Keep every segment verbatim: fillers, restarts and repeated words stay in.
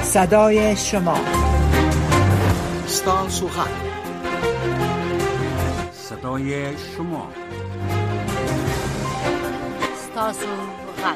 صدای شما، ستاسو غږ، صدای شما، ستاسو غږ.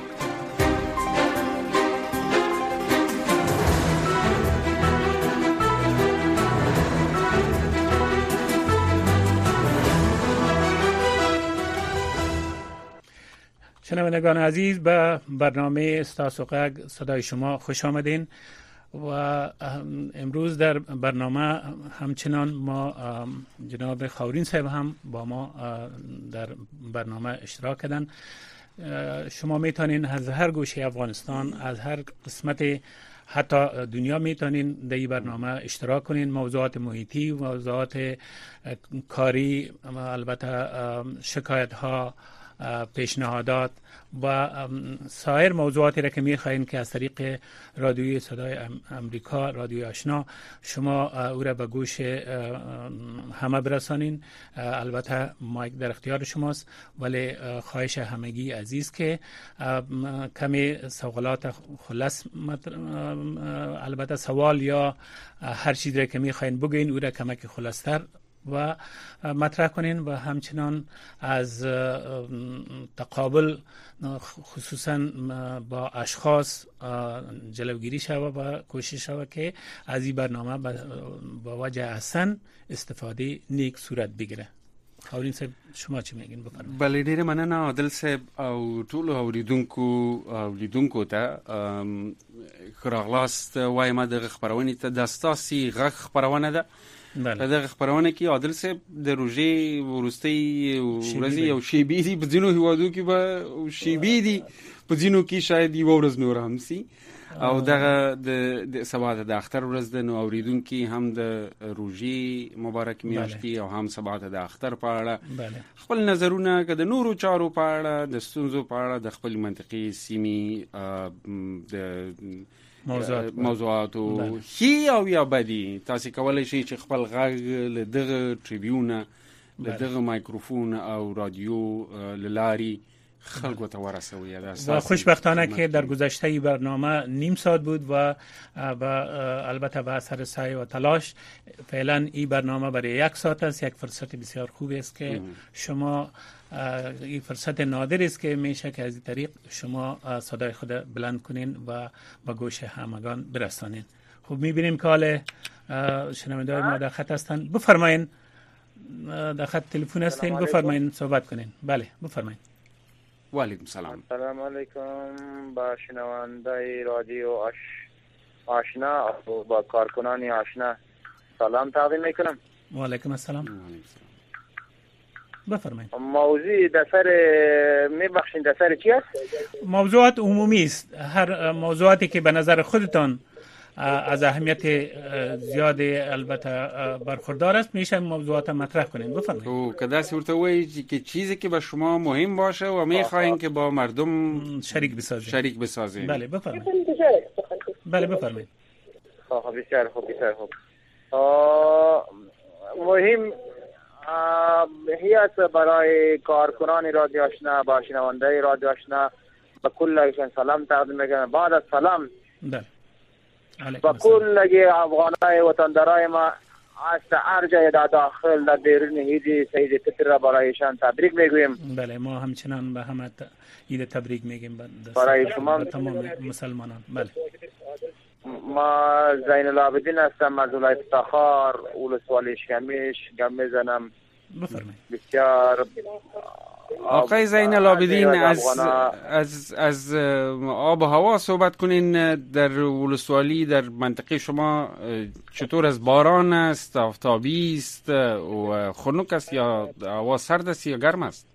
شنوندگان عزیز، به برنامه ستاسو غږ صدای شما خوش آمدین. و امروز در برنامه همچنان ما جناب خاورین صاحب هم با ما در برنامه اشتراک کردن. شما میتونین از هر گوشه افغانستان، از هر قسمت حتی دنیا میتونین در این برنامه اشتراک کنین. موضوعات محیطی، موضوعات کاری، البته شکایت ها، پیشنهادات و سایر موضوعاتی را که می‌خواین که از طریق رادیوی صدای امریکا، رادیوی آشنا، شما او را به گوش همه برسانین. البته مایک در اختیار شماست، ولی خواهش همگی عزیز که کمی سوالات خلاص، البته سوال یا هر چیزی را که می‌خواین بگین او را کمک خلاص‌تر و مطرح کنین و همچنان از تقابل خصوصا با اشخاص جلوگیری شود و کوشش شود که از این برنامه با وجه احسن استفاده نیک صورت بگیره. خاورین صاحب شما چی میگین؟ بفرمایید. بله، ډیره مننه عادل صاحب او ټول اوریدونکو اوریدونکو ته راغلاست. وایم د خبرونه ته د ستاسي غږ خبرونه ده. په دغه خبرونه کې عادل صاحب د روژې وروستۍ ورځې او شیبې دي، په ځینو هیوادو کې به شیبې دي، په ځینو کې شاید یوه ورځ نور هم سي. او دغه د سبا د اختر ورځ ده، نو اوریدونکي هم د روژې مبارک میاشتي او هم سبا د اختر په اړه خپل نظرونه که د نورو چارو په اړه، د ستونزو په اړه، د خپل منطقي سیمې د موضوعات موضوعاتو هي او یا بدی، تاسو کولای شئ چې خپل غږ له دغه ټریبیون، له دغه مایکروفون او رادیو للاری خلکو ته ورسوي. و خوشبختانه که در گذشته ای برنامه نیم ساعت بود و البته به اثر سعی و تلاش فعلا این برنامه برای یک ساعت است. یک فرصت بسیار خوب است که شما، این فرصت نادر است که میشه که از این طریق شما صدای خود بلند کنین و با گوش همگان برسانین. خب میبینیم که حال شنونده‌های ما در خط هستن. بفرمایین، در خط تلفن هستین، بفرمایین صحبت کنین. بله بفرمایین. و علیکم سلام. سلام علیکم با شنونده‌های رادیو آش... آشنا و با کارکنان آشنا سلام تقدیم میکنم. و علیکم السلام. بفرمایید. موضوع در سر میبخشین در سر چی است؟ موضوعات عمومی است. هر موضوعاتی که به نظر خودتان از اهمیت زیاد البته برخوردار است میشه موضوعات مطرح کنین. بفرمایید. تو کدا صورت وای که چیزی که به شما مهم باشه و میخواین که با مردم شریک بسازید. شریک بسازید. بله بفرمایید. بله بفرمایید. خب بسیار خوب بسیار خوب. مهم هیات برای کارکنان رادیو آشنا، با شنونده رادیو آشنا به کلشان سلام تقدیم میکنم. بعد از سلام بله با کل افغانای وطندارای ما از هر جای در داخل در بیرون عید سعید فطر را برایشان تبریک میگویم. بله ما همچنان به همه عید تبریک میگیم برای شما تمام مسلمانان. بله ما زین العابدین هستم از ولایت تخار، ولسوالی اشکمیش گم میزنم. بفرمایید. بسیار آقای زین العابدین، از از از آب و هوا صحبت کنین. در ولسوالی در منطقه شما چطور از باران است، آفتابی است و خنک است یا هوا سرد است یا گرم است؟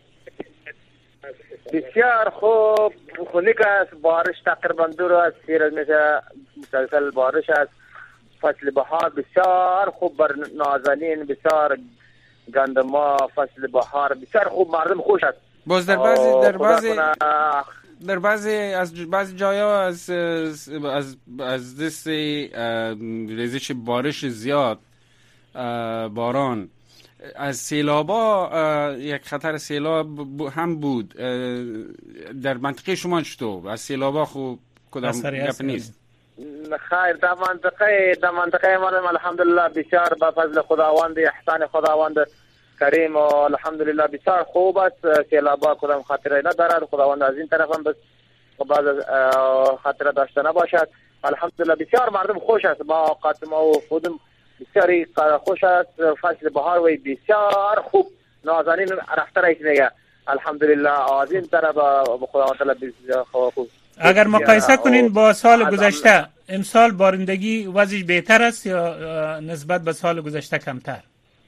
بسیار خوب، خنک است، بارش تقریبا دو روز سه روز میشه مسلسل بارش است. فصل بهار بسیار خوب بر نازنین، بسیار گندما، فصل بهار بسیار خوب، مردم خوش است. باز در بعضی در بعضی در بعضی از بعضی جاها از از از دست ریزش بارش زیاد، باران، از سیلابا یک خطر سیلاب هم بود. در منطقه شما چطور؟ از سیلابا خوب کدام گپ نیست؟ خیر در منطقه در منطقه ما الحمدلله بسیار با فضل خداوند احسان خداوند کریم و الحمدلله بسیار خوب است. سیلابا کدام خطری ندارد. خداوند از این طرف هم بس بعض خطر داشته نباشد. الحمدلله بسیار مردم خوش است. با قاتم و خودم بسیاری خوش است. فصل بهار و بسیار خوب نازنین رفته رئیس میگه الحمدلله از این طرف خداوند تعالی بسیار خوب. اگر مقایسه کنین با سال گذشته امسال بارندگی وضعش بهتر است یا نسبت به سال گذشته کمتر؟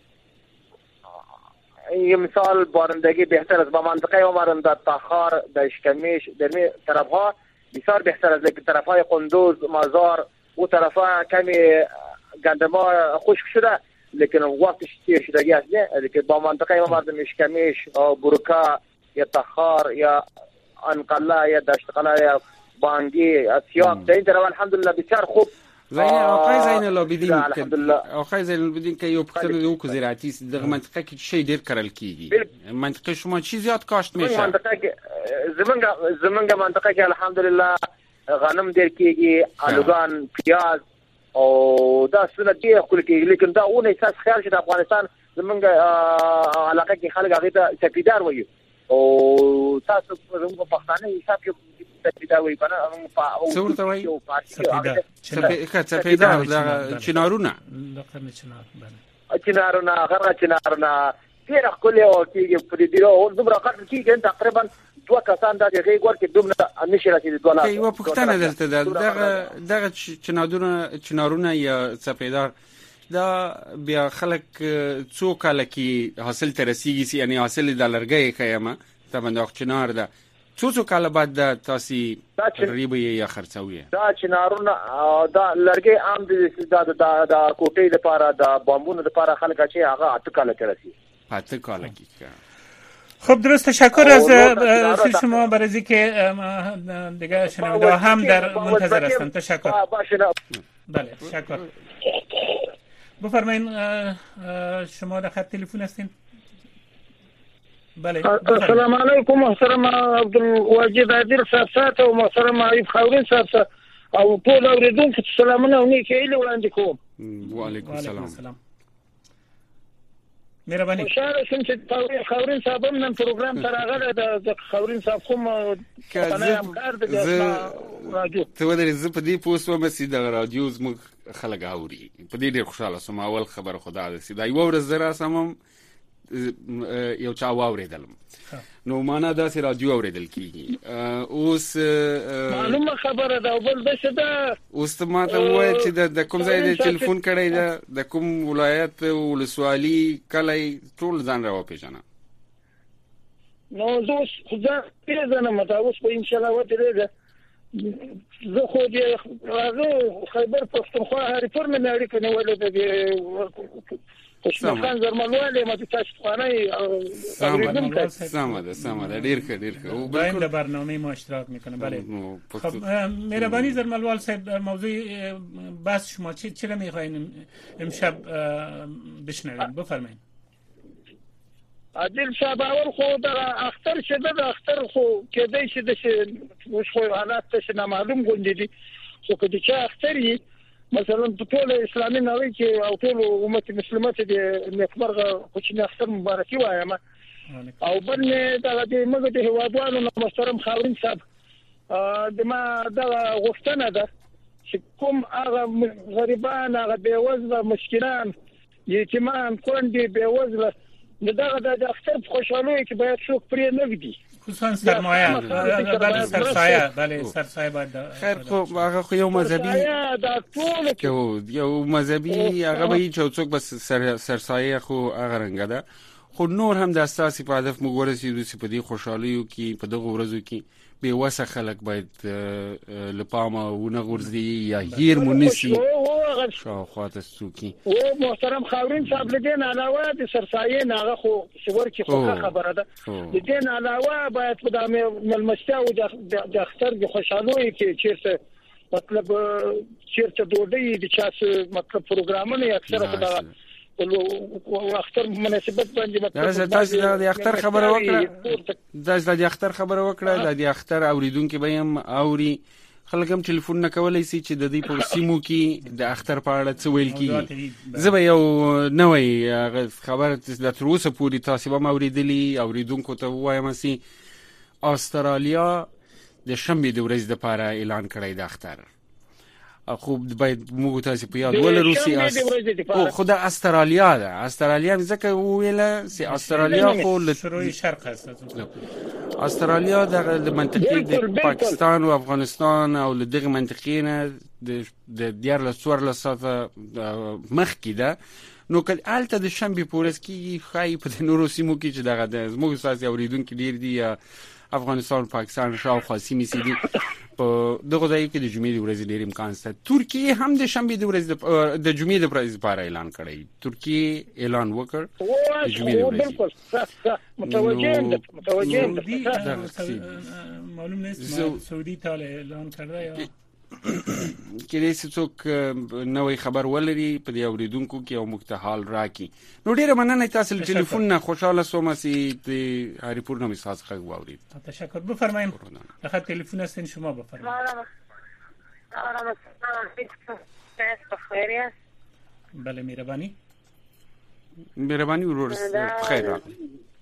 امسال بارندگی بهتر است. با منطقه ما در تاخار در اشکمیش در می طرف ها بسیار بهتر است، لیکن طرف های قندوز مزار و طرف ها کمی گندما خشک شده لیکن وقتش تیر شدگی است نه. لیکن با منطقه ما مردم اشکمیش برکا یا تاخار یا انقله یا دشتقله یا بانگی سیاه در این طرف الحمدلله بسیار خوب. زين آقای زین العابدین آقای زین العابدین که یو پختن دو کو زراعتی دغه منطقه کې شی ډیر کرل کیږي. منطقه شما چی زیات کاشت میشه؟ منطقه زمونږ زمونږ منطقه کې الحمدلله غنم ډیر کیږي، الوګان، پیاز او دا څه ډیر خپل کیږي. لیکن دا اون احساس خیال چې د افغانستان زمونږ علاقه کې خلک هغه ته سپیدار وایي او تاسو زموږ پښتانه حساب کې سپیدار وایي کنه او څورته وایي سپیدار سپیدار سپیدار دا چنارونه لقب چنار بله چنارونه غره چنارونه ډیر خپل او کېږي په دې ډیرو زموږ راکټ کېږي تقریبا دوه کسان د هغې ګور کې دومره نشي رسېدي دوه لاس. یوه پوښتنه درته ده دغه دغه چنارونه چنارونه یا سپیدار دا بیا خلک څو کاله کې حاصل ته رسیږي، یعنی حاصل د لرګي کیمه ته باندې چنار ده څو څو کاله بعد د تاسو تقریبا یا خرڅوي دا چنارونه دا لرګي عام د د کوټې لپاره د بامبونو لپاره خلک چې هغه اته کاله کې رسي اته کاله کې. خب درست، تشکر از شما برای اینکه دیگه شنونده هم در منتظر هستن. تشکر. بله تشکر. بفرمایید شما در خط تلفن هستین؟ بله. السلام علیکم محترم عبدالواجد عادل صاحب او محترم عیب خاورین صاحب او ټول اوریدونکو ته سلامونه او نیکه هیلې وړاندې کوم. وعلیکم السلام. مهرباني. خوشاله شوم چې خاورین صاحب هم نن پروګرام ته راغلی د خاورین صاحب کوم همکار د راډیو. ته ولې زه په دې پوه شوم چې د راډیو زموږ خلک اوري، په دې ډېر خوشاله شوم. اول خبر خدا ده چې دا یو ورځ زه راسم یو چا واورېدلم نو معنا داسې راډیو اورېدل کېږي. اوس معلومه خبره ده او بل څه ده. اوس ته ما ته ووایه چې د کوم ځای د ټلیفون کړی ده، د کوم ولایت ولسوالي کلی ټول ځان را وپېژنه. نو زه اوس خو پېژنم دا اوس به انشاءالله ودرېږه. زه خو د هغه خیبر پښتونخوا هریپور مې اړیکه نیولې ده خوشمخان زرملوالی ما تاسو خوانای سامه ده سامه ده سامه ده ډیر ښه ډیر ښه او بالکل برنامه ما اشتراک میکنه. بله خب مهربانی زرملوال صاحب در موضوع بحث شما چی چرا میخواین امشب بشنویم؟ بفرمایید. عادل صاحب اول خو در اختر شده د اختر خو کېدای شي د اوس خو حالات څه نامعلوم غونډې دي خو کله چې اختر مثلا په ټول اسلامي نړۍ کې او ټول امت مسلمه ته د نیکمرغه کوچنی اختر مبارکي وایم او بل دا د موږ د هوادوالو محترم خاورین صاحب د ما دا غوښتنه ده چې کوم هغه غریبان هغه بیوزله مسکینان یتیمان کونډې بیوزله دغه د اختر په خوشحالۍ کې باید څوک پرې نه وي، خصوصا سرمایه بله سرسایه بله سرسایه باید خیر. خو هغه خو یو مذهبي یو یو مذهبي هغه به چې څوک بس سرسایه خو هغه رنګه ده. خو نور هم د اساسي په هدف موږ ورسېدو چې په دې خوشحالیو کې په دغه ورځو کې بې وسه خلک باید له پامه ونه غورځي یا هیر مو نسي شاوخواته څوکي. او محترم خاورین صاحب له دې نه علاوه د سرسایې نه هغه خو شور کې خو خبره ده د دې نه علاوه باید په دامه ملمستیا او د اختر د خوشحالۍ کې چیرته مطلب چیرته دوی د چاس مطلب پروګرامونه اکثره خدای او اختر مناسبت باندې مطلب تاسو د اختر خبره وکړه تاسو د اختر خبره وکړه د اختر اوریدونکو به هم اوري خلک هم ټلیفون نه کولای شي چې د دې په سیمو کې د اختر په اړه څه ویل کیږي. زه به یو نوې خبر د تر اوسه پورې تاسو به اوریدلی اوریدونکو ته وایم چې استرالیا د شنبې د ورځې لپاره اعلان کړی د اختر. خو باید موږ تاسو په یاد ولرو چې خو د استرالیا ده استرالیا ځکه ویله چې استرالیا خو له شروع شرق است. استرالیا د منطقې د پاکستان او افغانستان او له دغه منطقې نه د دیار له څوار له ساته مخ کې ده. نو کله الته د شنبې پورس کې خای په نورو سیمو کې چې دغه د موږ تاسو اوریدونکو ډیر دي افغانستان پاکستان شاوخوا سیمې سي دي په دغه ځای کې د جمعې د ورځې ډېر امکان شته. ترکیه هم د شنبې د ورځې د جمعې د ورځې لپاره اعلان کړی. ترکیه اعلان وکړ د جمعې د ورځې. بالکل متوجه متوجه معلوم نیست سعودي ته اعلان کړی یا کله چې څوک نوې خبر ولري په دې اوریدونکو کې او مکتحال راکې. نو ډیره مننه تاسو له ټلیفون نه خوشاله سوم چې د هری پور نومي ساز خغ واورید. تشکر. بفرمایید دغه تلیفون هستین شما بفرمایید. بله مهربانی مهربانی ورور خیر راغلی.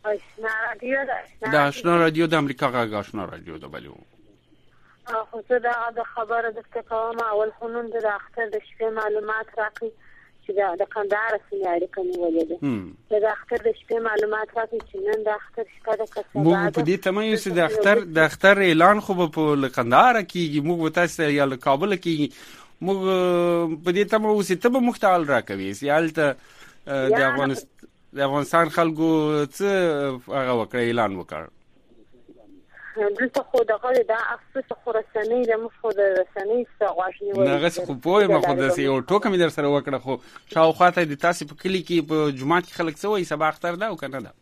دا آشنا رادیو د امریکا غږ آشنا رادیو ده. بله خو زه دا خبره درته کوم اول خو نن د اختر د شپې معلومات راکړي چې د کندهار سره اړیکه نیولې ده. د اختر د شپې معلومات راکړي چې نن د اختر شپه د کسبه موږ په دې تمایو چې د اختر د اختر اعلان خو په کندهار کې موږ تاسو یا له کابل کې موږ په دې تمایو چې ته به مختال راکوي سیالته د افغانستان د افغانستان خلکو څه هغه وکړ اعلان وکړ. دلته خو دغه د افسوس خو رسنۍ د مخو د رسنۍ څخه غواړي نیول. نغه خو په ما خو د یو ټوکه مې در سره وکړه خو شاوخواته د تاسو په کلی کې په جمعات کې خلک څه وایي سبا اختر ده او کنه ده.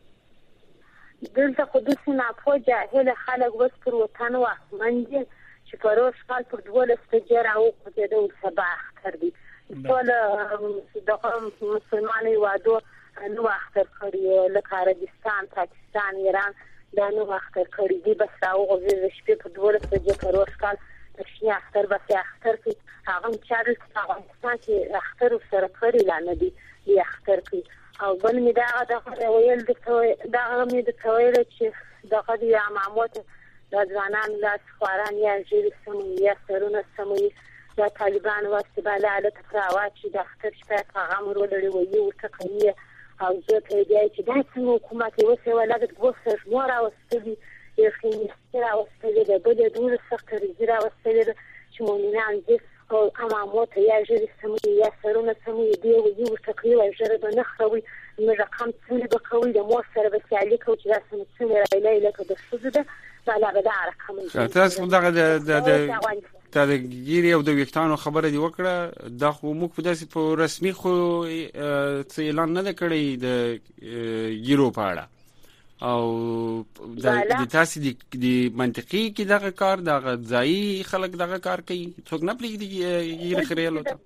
دلته خو د سیمه په جاهل خلک وس پر وطن واخمنځي چې پروش کال پر دولس تجرا او په دې سبا اختر دي. ټول دغه مسلمانۍ وادو نو اختر کړی لکه عربستان پاکستان ایران دا نو اختر کړی دی. بس راو غوږی شپې په دولس بجې پروش کال تشنی اختر بس اختر کې هغه چارل افغانستان کې اختر سره کړی لاندې دی دی اختر کې او بل می دا د ویل د دا مې د تویل چې دغه دی عمامات د ځوانان لاس خواران یا جری سمي یا سرونه سمي یا طالبان واسطه بالا له تفراوات چې د اختر شپه پیغام ورولړي وي او تکلیه او زه ته دی چې دا څنګه حکومت یې وسه ولا د وسه مور او ستدي یو خینستر او ستدي د بده دور سختر زیرا وسله چې مونږ دې او امامات یا جری سمي یا سرونه سمي دی او یو تکلیه او جره به نخوي نو رقم څنګه به کوي د مور سره به سیالي کوي چې دا څنګه راځي لکه د سوزده بالا به دا رقم تاسو دغه د تا د ګيري او د ویښتانو خبره دی وکړه. دا خو موږ په داسې په رسمي خو څه اعلان نه کړی د ګيرو په اړه او د تاسو د منطقي کې دغه کار دغه ځای خلک دغه کار کوي څوک نه پلیږي ګيري خریلو ته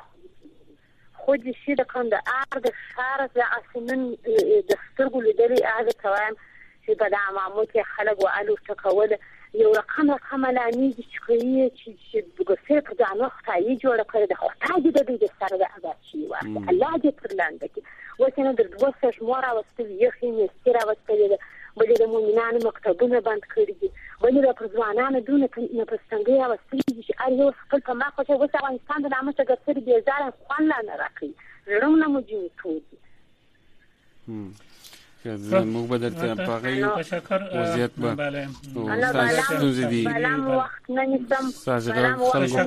خو د شي د کندهار د شهر د اسمن د سترګو لیدلې هغه توام چې په د عمامو کې خلک وعلو تکول یو رقم رقم لانی چې کوي چې بګسه په ځانو خدای جوړ کړی د خدای د دې سره د اباچی واسه الله دې پرلاند کې وسنه د دوسه شموره واستوي یخي مستره واستوي بلې د مؤمنانو مکتبونه بند کړی دي بلې د پرځوانانو دونه نه پستنګي واستوي چې اړ یو خپل په ما خو چې وسه افغانستان د نامه څخه ګرځي به ځان خوان نه راکړي زړونه مو جوړ کړي. زه موږ به درته په تشکر وضعیت به بله بله وخت نه نیسم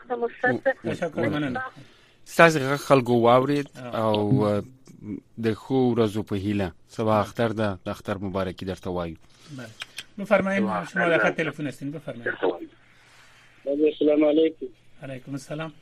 تشکر مننه. ستاسو خلکو واورید او د خو ورځو په هیله سبا اختر ده د اختر مبارکي درته وایو. بله بفرمایید شما در خط تلفن هستین بفرمایید. السلام علیکم. علیکم السلام.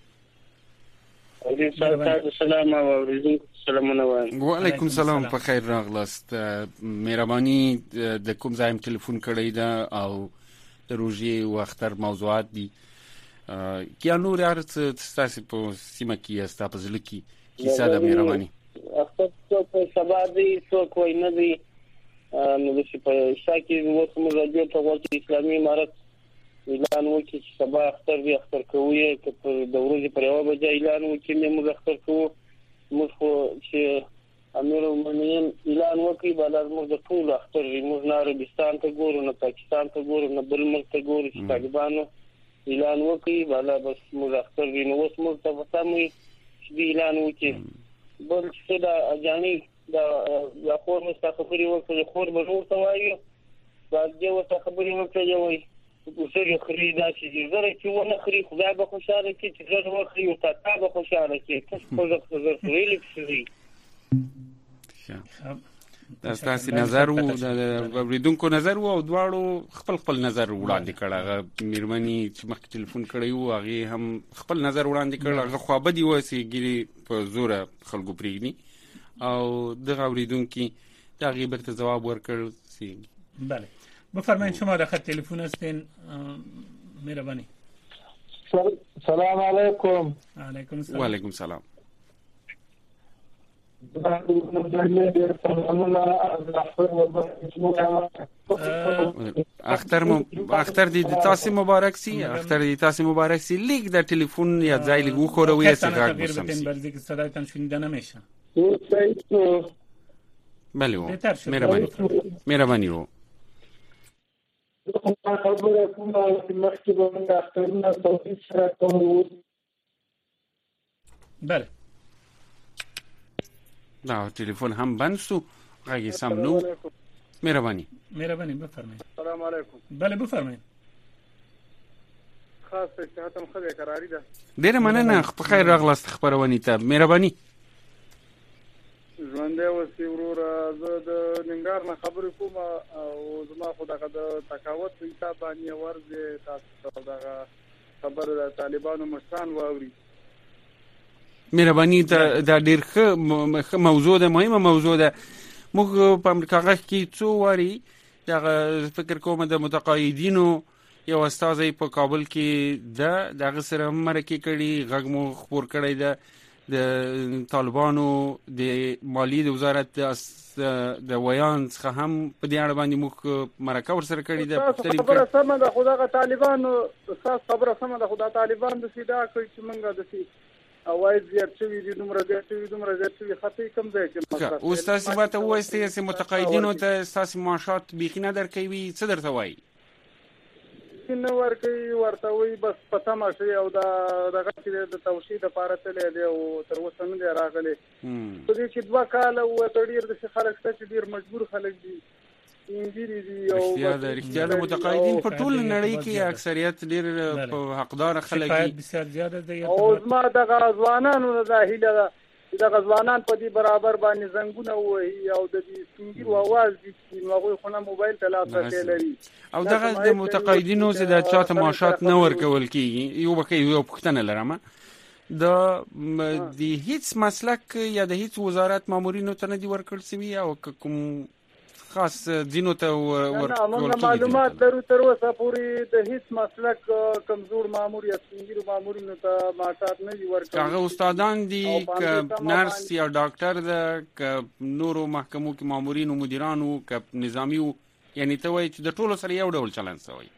السلام علیکم. وعلیکم السلام په خیر راغلاست. مهرباني د کوم ځای ټلیفون کړی دا او د روزي او اختر موضوعات دي کیا نور ارڅ تاسو په سیمه کې است په ځل کې کیسه د مهرباني اختر په سبا دي څو کوی نه دي نو چې په شاکي وڅ مو راځي په وخت اسلامي امارت اعلان وکړي چې سبا اختر دی اختر کوي که د ورځې پر یوه بجه اعلان وکړي موږ اختر کوو. موږ خو چې امیر المؤمنین اعلان وکړي بالا موږ د ټول اختر موږ نه عربستان ته ګورو نه پاکستان ته ګورو نه بل ملک ته ګورو چې طالبانو اعلان وکړي بالا بس موږ اختر دی. نو اوس موږ ته پته مو چې دی اعلان وکړي بل څه د اجانب د خور مو څخه خبرې وکړي خور به نور ته وایي باز دې ورته خبرې وکړي وایي وسره خري دا چې زره چې ونه خري خدای به خوشاله کړي چې زره وخري او تا به خوشاله کړي تاسو خو زه زه خري لکسي. دا ستاسو نظر وو د اوریدونکو نظر وو او دواړو خپل خپل نظر وړاندې کړ. هغه میرمنی چې مخکې ټلیفون کړی وو هغه هم خپل نظر وړاندې کړ. هغه خو به دی وسی ګری په زور خلکو پریږدي او د اوریدونکو دا غي برته جواب ورکړ سی. بله بفرمایید شما در خط تلفن هستین. مهربانی. سلام علیکم. علیکم السلام. و علیکم السلام. اختر م... اختر دی تاسو مبارک سی. اختر دی تاسو مبارک سی. لیک در تلفن یا ځای لیک خوروي سی غږ بسم سی. که صدایتان شنیده نمیشه. بله و مهربانی مهربانی و خبره کومه چې مخکې به موږ اخترونه توفیق سره کوو. بله دا تلفن هم بند شو غږی سم نو. مهربانی مهربانی بفرمایید. سلام علیکم. بله بفرمایید. خاص صحتم خو قراری ده. ډیره مننه په خیر راغلاست خبرونه ته. مهربانی. ژوند اوسې وروره زه د ننګار نه خبرې کوم او زما خو دغه د تقاوت په حساب باندې ورځ تاسو دغه خبر د طالبانو مشران واوري. مهرباني دا ډېر ښه موضوع ده مهمه موضوع ده. موږ په امریکا کې څو واري دغه فکر کوم د متقاعدینو یو استاد په کابل کې د دغه سره مرکه کړي غږ مو خبر کړی ده د طالبانو د مالی د وزارت د ویان څخه هم په دې اړه باندې موږ مرکه ورسره کړې ده. خبره سمه ده خدای طالبانو خاص خبره سمه ده خدای طالبان د سیدا کوي چې موږ د سي اوای زیات شوی دي دومره زیات شوی دومره زیات شوی خطي کم ځای کې او تاسو به ته وایي چې متقاعدینو ته تاسو معاشات بيخینه درکوي څه درته وایي؟ نو ورکوي ورته وي بس پته ماشي او دا دغه چې د توشید لپاره تللی دی او تر اوسه نه دی راغلی. په دې کې دوه کاله و ډیر د خلک ته چې ډیر مجبور خلک دي انګری دي او رښتیا د متقاعدین په ټول نړۍ کې اکثریت ډیر په حقدار خلک دي. بسیار زیاته دي او زما دغه ځوانانو د هیله ده دغه ځوانان په دې برابر باندې زنګونه وهي او د دې څنګه واواز دي چې هغه خو نه موبایل ته لاسرسی لري او دغه د متقاعدینو چې د چاته معاشات نه ورکول کیږي. یو بکې یو پښتنه لرم د د هیڅ مسلک یا د هیڅ وزارت مامورینو ته نه دی ورکړل سوي او کوم خاص دینو ته ورکول معلومات درو تر اوسه پورې د هیڅ مسلک کمزور مامور یا څنګه مامورینو ته معاشات نه دی ورکړل. هغه استادان دي ک نرس یا ډاکټر ده ک نورو محکمو کې مامورینو مدیرانو ک نظامی یعنی ته وایي چې د ټولو سره یو ډول چلند شوی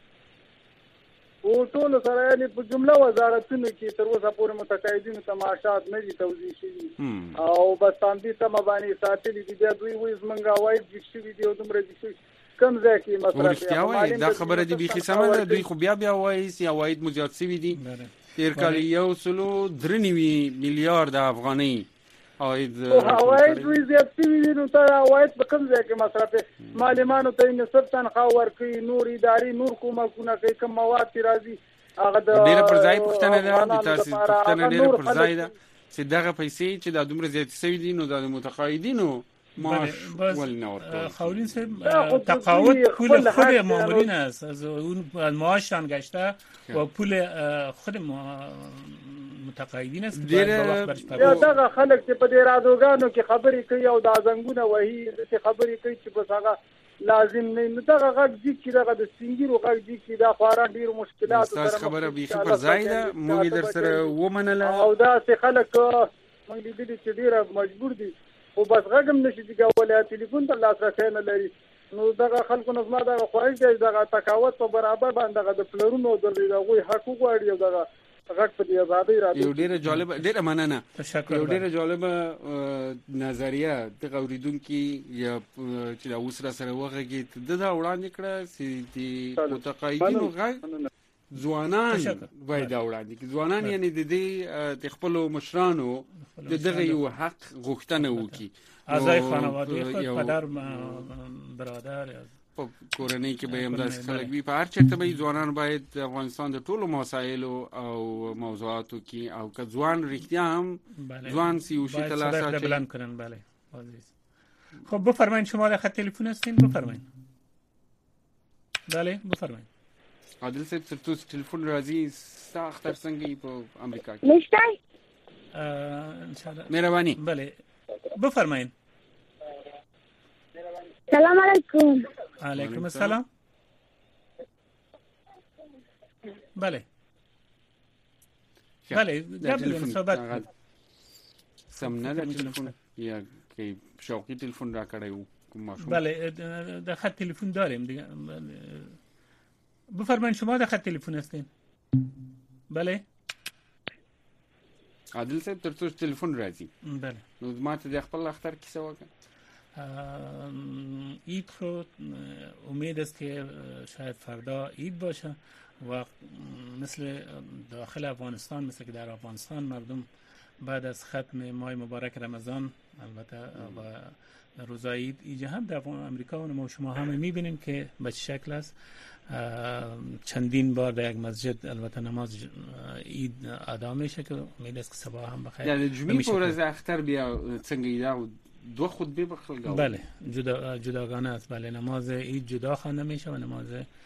او ټول سره یعنی په جمله وزارتونو کې تر اوسه پورې متقاعدینو ته معاشات نه دي توزیع شوي او بس باندې ته مبانی ساتلي دي بیا دوی وایي زمونږ عواید جګ شوي دي او دومره جګ شوي کم ځای کې مصرف دا خبره دي بيخي سمه ده. دوی خو بیا بیا وایي چې عواید مو زیات شوي دي. تیر کال یو سلو درې نوي میلیارډ افغانۍ عواید عواید دوی زیات شوي دي. نو ته عواید په کم ځای کې مصرف معلمانو ته نصف تنخواه ورکوي نور اداري نور کومکونه کوي کوم مواد چې راځي هغه د ډېر پر ځای پوښتنه ده تاسو پوښتنه ډېر پر ځای ده چې دغه پیسې چې د دومره زیات شوي دي نو د متقاعدینو معاش ول نه ورکول. خاورین صاحب تقاعد پول خود مامورین است از اون معاششان گشته و پول خود متقاعدین است که یا دغه خلک چې په دې رادوګانو کې خبرې کوي او د زنګونه وهي چې خبرې کوي چې بس هغه لازم نه نو دغه غږ دي چې دغه د سنگیرو غږ دي چې دا خورا ډیر مشکلات سره خبره به خبر ځای ده موږ در سره ومنله او دا چې خلک موږ لیدلي چې ډیر مجبور دي او بس غږم نشي کولای ټلیفون ته لاسرسی نه لري نو دغه خلکو نه زما دغه خواهش دی دغه تقاوت په برابر باندې د پلرونو د دغه حقوق غواړي او دغه غټ په دې آزادۍ راځي. یو ډیره جالب ډیره مننه یو ډیره جالب نظریه د اوریدونکو یا چې دا اوس را سره وغږی د دا وړاندې کړه چې متقاعدینو غږ ځوانان باید وړاندې کړي. ځوانان یعنی د دې د خپل مشرانو د دغه یو حق غوښتنه وکړي. اعضای خانواده خود پدر برادر په کورنۍ کې به هم داسې خلک وي. په هر چېرته به ځوانان باید د افغانستان د ټولو مسایلو او موضوعاتو کې او که ځوان رښتیا هم ځوان سی او شي تلاسه باید بلند کنن. بله خب بفرمایید شما در خط تلفن هستین. بفرمایید. بله بفرمایید. عادل صاحب ترڅو ټلیفون راځي سخت تر څنګه په امریکا کې نشته ان شاء الله. مهرباني. بله بفرمایید. سلام علیکم. علیکم السلام. بله بله قبل صحبت سمنه د تلفن یا که شوقی تلفن را کړی کوم ماشوم. بله د خط تلفن داریم دیگه. بفرمایید شما در خط تلفن هستین. بله عادل صاحب ترڅو تلفن راځي. بله نو ماته د خپل اختر کیسه وکړه. عید خود امید است که شاید فردا عید باشه و مثل داخل افغانستان مثل که در افغانستان مردم بعد از ختم ماه مبارک رمضان البته و روزای عید اینجا هم در امریکا و ما شما هم میبینیم که به چه شکل است. چندین بار در یک مسجد البته نماز عید ادا میشه که امید است که صبح هم بخیر. یعنی جمعه پر از اختر بیا څنګه ایدا دو خطبه بخلگاه. بله جدا جداگانه است. بله نماز عید جدا خوانده میشه و نماز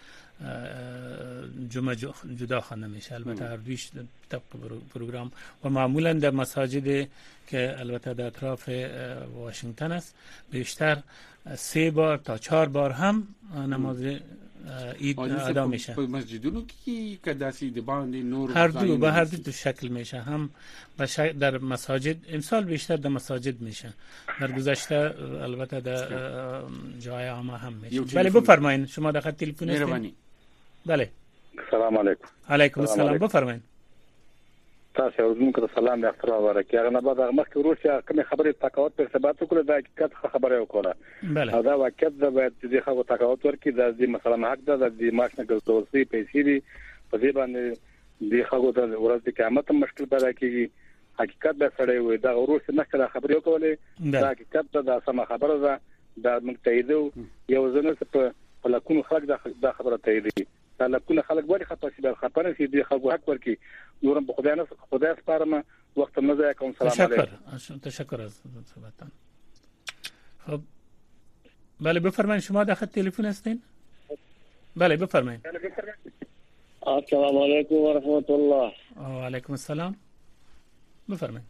جمعه جدا خوانده میشه. البته هر دویش طبق پروگرام و معمولا در مساجد که البته در اطراف واشنگتن است بیشتر سه بار تا چهار بار هم نماز عید ادا میشه. مسجدونو کی که داسی د باندې نور هر دو به هر دو شکل میشه. هم در مساجد امسال بیشتر در مساجد میشه. در گذشته البته در جای عامه هم میشه. بله بفرمایید شما در خط تلفن هستید. بله سلام علیکم. علیکم السلام. بفرمایید. تاسو اوسمو که سلام د اختر مبارک. هغه نه بعد هغه مخکې وروسته کوم خبرې تقاوت پر ثبات وکړه دا حقیقت خبره وکړه. بله دا واقعیت دا باید د خبرو تقاوت ورکړي. د دې مثلا حق ده د ماشنه ګټول سي پیسې دي په دې باندې د خبرو د ورځ د قیامت مشکل پیدا کیږي. حقیقت دا سره وي دا وروسته نه کړه خبرې وکولې. دا حقیقت دا سم خبره ده. دا موږ تاییدو یو ځنه په لکونو خلک دا خبره تاییدي. دا لکونو خلک وړي خپل شي خبره شي د خبرو حق ورکړي. نورم په خدای نه خدای سپارم وخت نه ځای کوم. سلام علیکم. تشکر تشکر از صحبتتان. خب بله بفرمایید شما در خط تلفن هستین. بله بفرمایید. السلام علیکم و رحمت الله. و علیکم السلام. بفرمایید.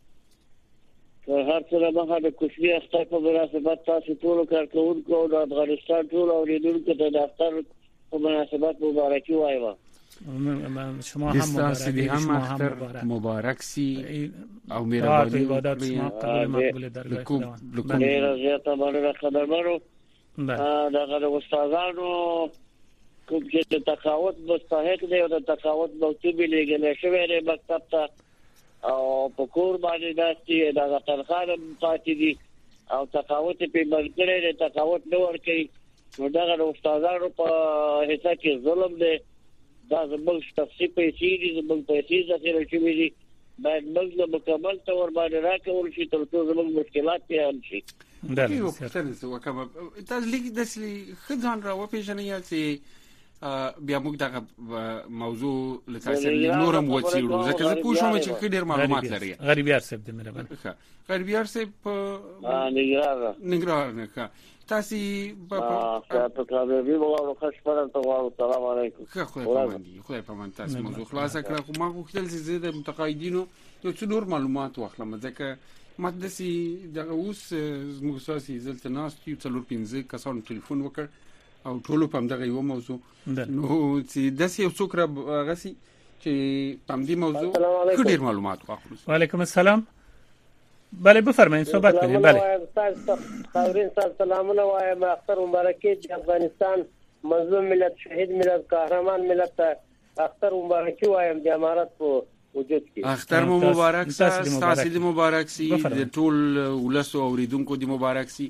هر څه مخه د کوچني اختر په مناسبت تاسو ټول کارکونکو د افغانستان ټول اوریدونکو ته د اختر په مناسبت مبارکي وایم. شما هم مبارک. شما هم مبارک. مبارک سی او مهربانی عبادت شما قبول مقبول درگاه خداوند. ډیر زیاته باندې خبرو دغه استادانو کوم چې تقاوت مستحق دی او د تقاوت مکتوب لګل شوی دی مکتب ته او په کور باندې داسي دغه تنخواه پاتې دي او تقاوت په بلکې د تقاوت نور کوي. نو دغه استادانو په حصہ کې ظلم دی. دا زموږ تفصیل پیسې دي زموږ پیسې ذخیره شوي دي باید موږ له مکمل تور باندې راکول شي تر څو زموږ مشکلات حل شي. یو څه وکم تاسو لیک د سلی خدان را وپیژنې چې بیا موږ دغه موضوع لتاسو نورم وڅیړو ځکه زه پوه شوم چې ډېر معلومات لري. غریبیار صاحب دې مهربان. غریبیار صاحب نګران نګران نه تاسو په په کاوی وګورو خوش پرم ته وایو. سلام علیکم. خو خدای خدای په من تاسو موضوع خلاص کړه. خو ما غوښتل چې زه د متقاعدینو یو څه نور معلومات واخلم ځکه ما د سي دغه اوس موږ ساسي زلت ناس یو څلور پنځه کسانو ټلیفون وکړ او ټولو په دغه یو موضوع نو چې د سي یو څوک را غسي چې په دې موضوع ډېر معلومات واخلو. وعلیکم السلام. بله بفرمایید صحبت کنید. بله خاورین صاحب سلامونه وایم. اختر مبارکي د افغانستان مظلوم ملت، شهید ملت، قهرمان ملت اختر مبارکي وایم د امارت په وجود کې. اختر مو مبارک سه، تاسو د مبارک سي، د ټول ولسو اوریدونکو د مبارک سي.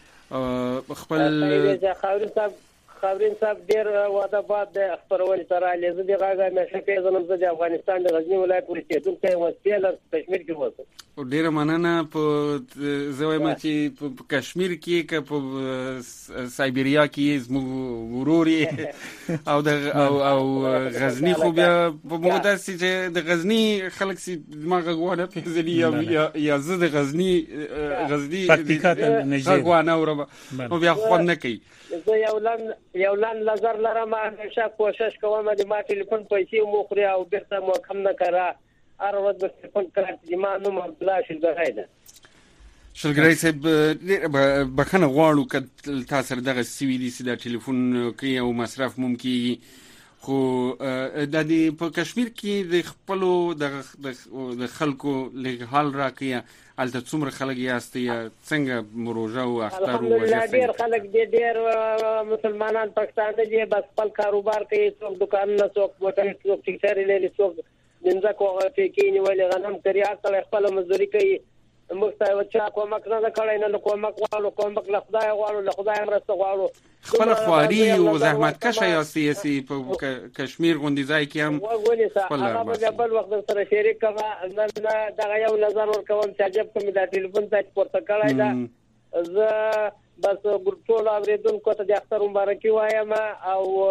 خپل خاورین صاحب خاورین صاحب ډیر واده بعد د خبرونې سره لزه دی غاګه مشه کې زنم زه د افغانستان د غزنی ولایت ورسېدونکو وسیله کشمیر کې وته. ډیر مننه. په زویم چې په کشمیر کې که په سایبریا کې زموږ وروري او د او او غزنی خو بیا په موده چې د غزنی خلک سي دماغ غوانه پیژني یا یا زه د غزنی غزنی غوانه ورم او بیا خو نه کوي. زه یو لن یو لن نظر لرم، همیشه کوشش کوم د ما ټلیفون پیسې مو خوري او بیرته مو کم نه کرا. هر ورځ به ټلیفون کارت د ما نوم عبدالله شلګری ده. شلګری صاحب بخنه غواړو که تاسو دغه سوي دي چې د ټلیفون کې او مصرف ممکن خو د دې په کشمیر کې د خپلو د خلکو له حال راکیا الته څومره خلک یاست یا څنګه مروژه او اختر او وجه ډیر خلک دي، ډیر مسلمانان پاکستان دي، بس خپل کاروبار کوي، څوک دکان نه، څوک موټر، څوک ټیکسر لري، څوک منځه کوغه کې نیولې غنم کوي، اصل خپل مزدوري کوي. مخته چا کومک نه کړای نه کومک غواړو، کومک له خدای غواړو، له خدای مرسته غواړو. خپل خواري او زحمت کشه یا سیاسي په کشمیر غونډې ځای کې هم خپل هغه بل وخت سره شریک کما نه دغه یو نظر ورکوم چې عجب کوم د ټلیفون ته پورته کړای دا زه بس ګورټول اوریدونکو ته د اختر مبارکي وایم او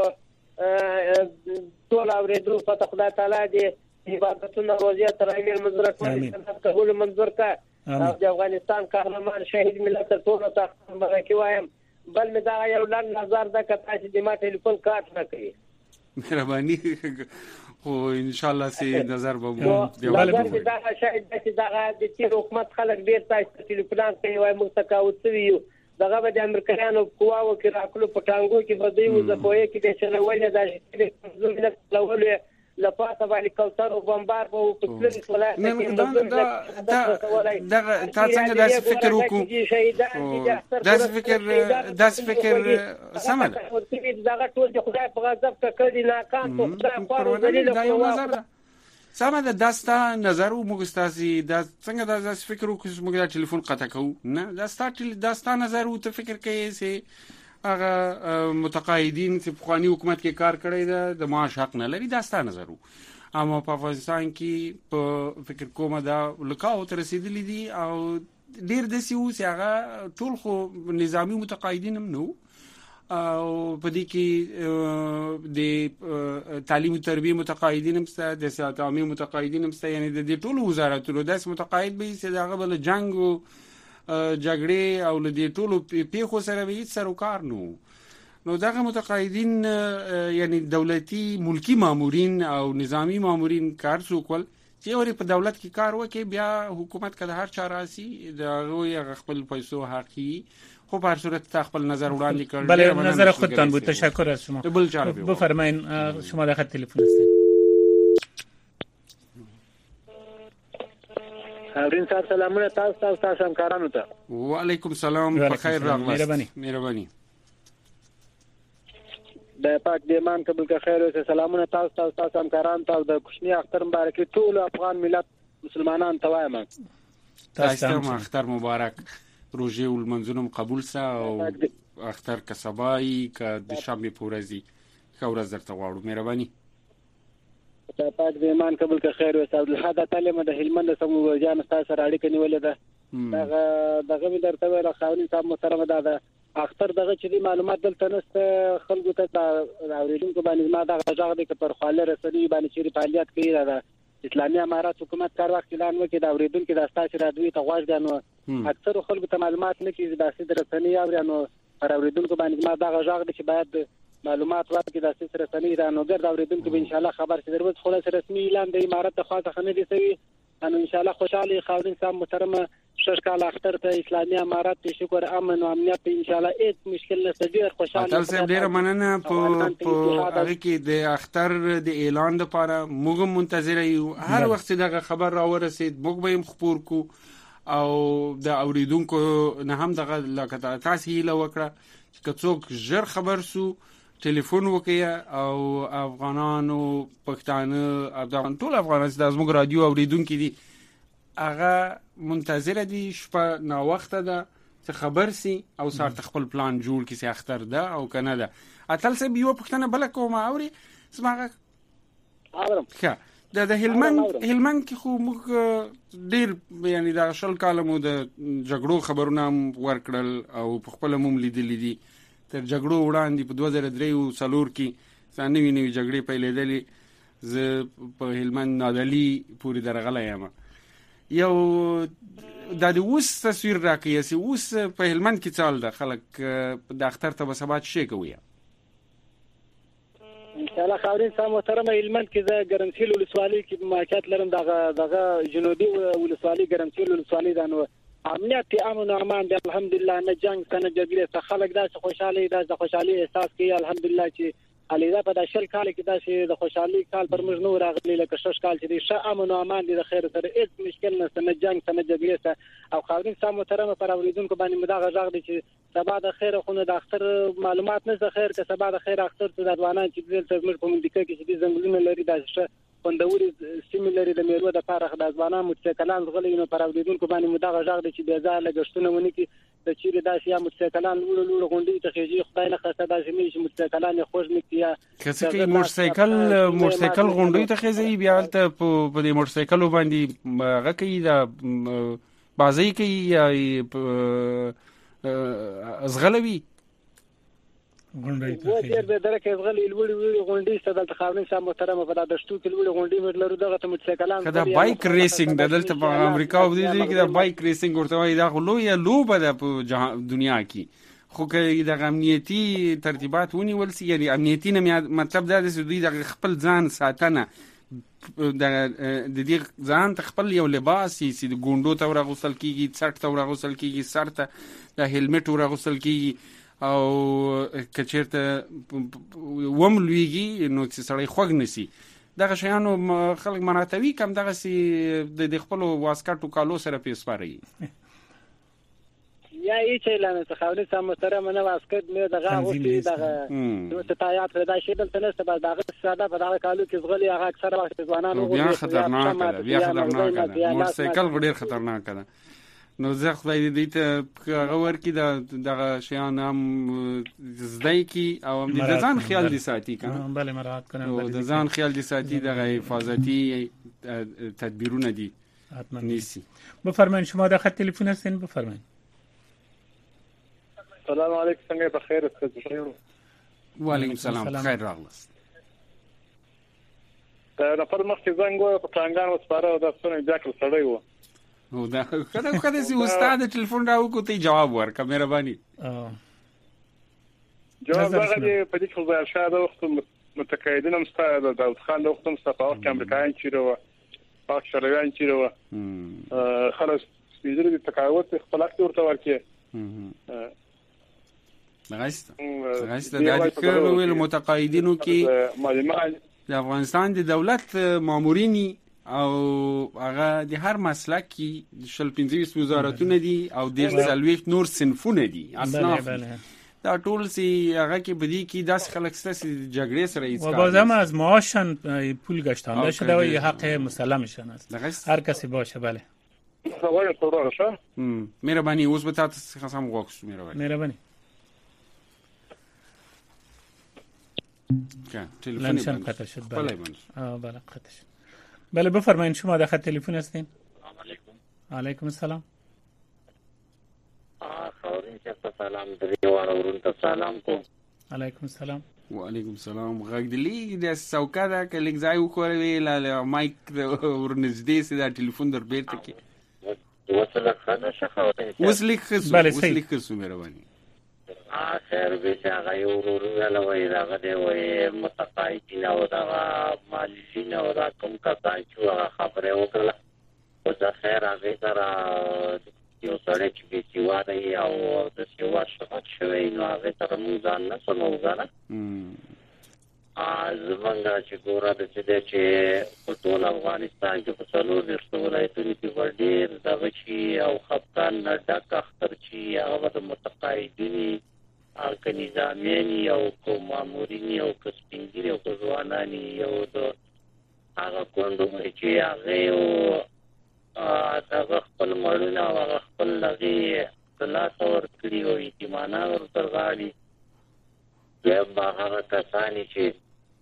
ټول اوریدونکو ته خدای تعالی دې عبادتونه روزي تر ایمل منظور کړي، قبول منظور کړي. د افغانستان قهرمان شهید ملت ټول ته مبارکي وایم. بل مې دا یو لن نظر ده که تاسو د ما ټلیفون کارت نه کوي. مهرباني خو ان شاء الله سي نظر به مو بل دا شاید چې دا د تیر حکومت خلک ډیر تاسو ټلیفونان کوي وای موږ تکاوت سوي دغه به د امریکایانو قواو کې راکلو په ټانګو کې بدوي او د پوهې کې د چلولې د ملت لولې لپاره باندې کوثر او بمبار په پکلې ولایت کې دا دا تاسو څنګه داسې فکر وکړو داسې فکر داسې فکر سمه دا ټول د خدای په غضب کړي ناکام ته خدای خو دلیل کوي. سمه ده داستا نظر او مګستاسي دا څنګه دا داسې فکر وکړو چې موږ د ټلیفون قطع کوو نه داستا داستا نظر او ته فکر کوي چې هغه متقاعدین چې په خواني حکومت کې کار کړی ده د معاش حق نه لري داستا نظر اما په افغانستان کې په فکر کومه دا لکاو تر رسیدلی دي او ډیر د سیو چې هغه ټول خو نظامی متقاعدین هم نو او په دې کې د تعلیم او تربیه متقاعدین هم ست د سیاست عامه متقاعدین هم ست یعنی د دې ټول وزارتونو داس متقاعد به چې هغه بل جنگ او جګړې او د دې ټول پیښو سره به هیڅ سروکار نو نو دغه متقاعدین یعنی دولتي ملکی مامورین او نظامی مامورین کار څوکول چې اوري په دولت کې کار وکي بیا حکومت کله هر چا راسي دغه خپل پیسو حقي خب هر صورت تخبل نظر وړاندې کړل. بله نظر خودتان بود. تشکر از شما. بفرمایید شما در خط تلفن هستید. خاورین صاحب سلامونه تاسو تاسو تاسو همکارانو ته. و علیکم سلام بخیر راغلاست. مهرباني. مهرباني. د پاک دیمان قبول که خیر اوسه سلامونه تاسو تاسو تاسو همکارانو ته د کوچنی اختر مبارکي ټول افغان ملت مسلمانان ته وایم. تاسو ته اختر مبارک. روزه ول منځونم قبول سه او اختر کسبای ک د شنبه پورزي خورز درته غواړو مهرباني. ته پاک د ایمان قبول که خیر اوسه عبدالحد تعلیم د هلمند سمو جان تاسو سره اړیکه نیولې ده. دغه دغه می درته ویل خاوني صاحب محترم ده اختر دغه چې معلومات دلته نست خلکو ته اوریدونکو باندې ما دغه ځاګه د پر خاله رسنی باندې چې فعالیت کوي دا اسلامي امارات حکومت کار وخت اعلان وکړي دا اوریدونکو د استاد رادوی ته غواړي نو اکثر خلکو ته معلومات نه کیږي د اسید رسنی اورانو پر اوریدونکو باندې ما دغه ځاګه چې باید معلومات ورکړي د اسید رسنی را نو ګرځ اوریدونکو به ان شاء الله خبر شي دروځ خلاص رسمي اعلان د امارات خاصه خنه دي سوي ان ان شاء الله خوشاله خاورین صاحب محترم شش کال اختر ته اسلامي امارات ته شکر امن او امنیت ان شاء الله هیڅ مشکل نه ډیر خوشاله تاسو ډیر مننه په هغه کې د اختر د اعلان لپاره موږ منتظر یو هر وخت دغه خبر را ورسید موږ به خبر کو او د اوریدونکو نه هم دغه لکه تاسو هیله وکړه چې څوک ژر خبر سو ټلیفون وکړي او افغانانو پښتانه افغان ټول افغانان چې د زموږ رادیو اوریدونکو دي هغه منتظر دي شپه نا وخت ده چې خبر سي او سار خپل پلان جوړ کړي چې اختر ده او کنه ده اتل سه بیو پښتنه بل کومه اوري سماغه اورم ښه د د هلمند هلمند کې خو موږ ډیر یعنی دا شل کالمو د جګړو خبرونه ورکړل او په خپل موم لیدلې دي تر جګړو وړاندې په دوه زره درې او څلور کې څنګه ویني جګړې پیلېدلې ز په هلمند نادلی پوری درغله یم یو د دې اوس تصویر راکې چې اوس په هلمند کې چال ده خلک د اختر ته بسبات شي کوي ان شاء الله خاورین سم محترمه هلمند کې د ګرمسیل ولسوالۍ کې ماکات لرم دغه دغه جنوبي ولسوالۍ ګرمسیل ولسوالۍ د نو امنیت امن او امان دی الحمدلله نه جنگ څنګه جګړه څخه خلک دا خوشاله دا د خوشحالي احساس کوي الحمدلله چې علیدا په د شل کال کې دا چې د خوشحالي کال پر موږ نو راغلی لکه شش کال چې د ش امن او امان دي د خیر سره هیڅ مشکل نه څنګه جنگ څنګه جګړه او خاورین سم محترمه پر اوریدونکو باندې مداغه ژغ دي چې سبا د خیر خونه د اختر معلومات نه د خیر که سبا د خیر اختر ته د ځوانان چې د تزمر په منډکه کې چې زنګلونه لري د ش پندوري سیملري د میرو د فارغ د ځوانان متکلان غلي نو پر اوریدونکو باندې مداغه ژغ دي چې د ځای لګښتونه ونی کې د چیرې داسې یا متکلان لولو لولو غونډې ته خېږي خدای نه خاصه داسې مې چې متکلان خوښ نکیا کڅ کې موټرسایکل موټرسایکل غونډې ته خېږي بیا ته په دې موټرسایکل باندې هغه کوي د بازي کوي یا ازغلوي غونډې ته و ډېر به درکه غلې لولي لولي غونډې ستدل تخاورین سم محترمه په دشتو کې لولي غونډې ورلرو دغه ته متسکلان دا بایک ریسینګ د دلته په امریکا او د دې کې دا بایک ریسینګ ورته وایي دا لوی لوبه ده په دنیا کې خو کې د امنیتي ترتیبات ونیول سي یعنی امنیتي نه مطلب دا چې دوی د خپل ځان ساتنه د دې ځان ته خپل یو لباس چې د ګوندو ته ورغوسل کیږي څټ ته ورغوسل کیږي سر ته د هلمټ ورغوسل کیږي او کچیرته وم لویږي نو چې سړی خوګ نسی دغه شیانو خلک مناتوي کم دغه سي د خپل واسکټو کالو سره پیسپاري یا ای چې لانه څخه سم محترم نه واسکټ مې دغه اوسې دغه نو ته تایات ردا شي دلته نه سبا دغه ساده په دغه کالو کې زغلي هغه اکثر وخت ځوانانو بیا خطرناک ده بیا خطرناک ده موټرسایکل ډیر خطرناک ده نو زه خدای دې ته هغه ورکی د دغه شیان هم زدای کی او هم د ځان خیال دي ساتي کنه بله مراعات کنه او د ځان خیال دي ساتي دغه حفاظتي تدبیرونه دي نیسی بفرمایئ شما د خط تلفن هستین بفرمایئ السلام علیکم څنګه په خیر اوسئ وعلیکم السلام خیر راغلاست دا نفر مخکې زنګ و په څنګه وسپاره او د څونه ځکه سړی و نو دا کله کله چې استاد ټلیفون راو کو ته جواب ورکړه مهرباني جواب راغلی په دې څه ځای شاده وخت متقاعدین هم ستاسو د داوود خان د وخت هم ستاسو په امریکایان چیرې و پاک شریان چیرې و خلاص سپیډر د تقاعد خپل وخت ورته ورکې غاست غاست د دې ویل متقاعدینو کې د افغانستان د دولت مامورینی او هغه د هر مسلک کې شل پنځه وزارتونه دي او د ځلويخ نور صنفونه دي اصناف دا ټول سي هغه کې بدی کې داس خلک ستاسو جګړې سره ایست و بازم از معاشن پول گشتانده شده و یه حق مسلمشان است هر کسی باشه بله سوال سوال شو مهرباني اوس به تاسو خاصم غوښتم مهرباني مهرباني که تلفن قطع شد بله آه بله قطع شد بله بفرمایید شما در خط تلفن هستین سلام علیکم علیکم السلام خاورین چه سلام دریوان ورون ته سلام کو علیکم السلام وعلیکم السلام غږدلی د سوکا دا کلیک ځای وکړوي لا مایک ورنږدې سي دا ټلیفون در بیرته کې وصله خانه شخه وصلیک خصو وصلیک خصو مهرباني خیر به چې هغه یو ورور وی دغه دی وی متقاعدین او دغه مالجین او دا کوم کسان چې هغه خبره وکړه او دا خیر هغه سره یو سره چې به سیواره او د سیوار شفت شوی نو هغه سره موږ ځان نه سمو ځان زمونږ چې ګوره د څه دی چې په ټول افغانستان کې په څلور دېرشو ولایتونو کې به ډېر دغه شي او خفګان نه ډک اختر چې هغه به د متقاعدیني او که نظامیاني او که ماموریني او که سپینګیري او که ځواناني او د هغه کونډو چې هغې دغه خپل مړونه او هغه خپل هغې د لاسه ورکړي او یتیمانان ورترغاړي. دویم به هغه کسانې چې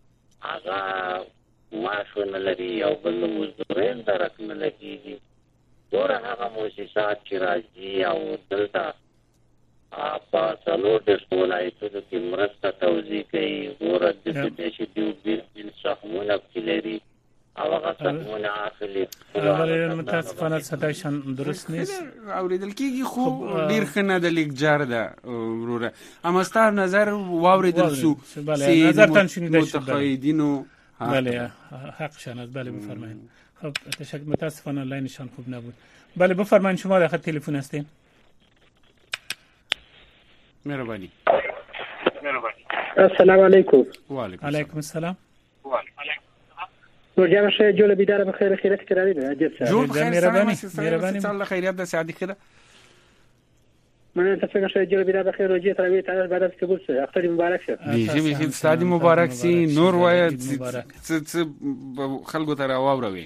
هغه معاش ونه لري او بل د مزدورۍ هم درک نه لګېږي. ګوره هغه مؤسسات چې راځي او دلته په څلور دېرشو ولایتونو کې مرسته توزیع کوي. ګوره د دې چې دوی بېل بېل سهمونه پکې لري او هغه سهمونه اخلي. ولی متاسفانه صدایشان درست نیست اوریدل کېږي خو ډېر ښه نه د لیک جار ده وروره. اما ستا نظر واوریدل شو نظرتان شنیده شد متقاعدینو بله حقشان است. بله بفرمایید. خب تشکر. متاسفانه لاینشان خوب نبود. بله بفرمایید شما در خط تلفن هستین. مهربانی. السلام علیکم. و علیکم السلام. ورجع شيء جولة بدارة بخير خيرات كرارينا جد جول بخير ميرباني ميرباني الله خيرات ده سعدي كده ما انت فيك شيء جولة بدارة بخير وجيت ربيت على بعد تقول شيء اختار مبارك شه بيجي بيجي سعدي مبارك سي نور ويا ت ت خلقوا ترى واوروي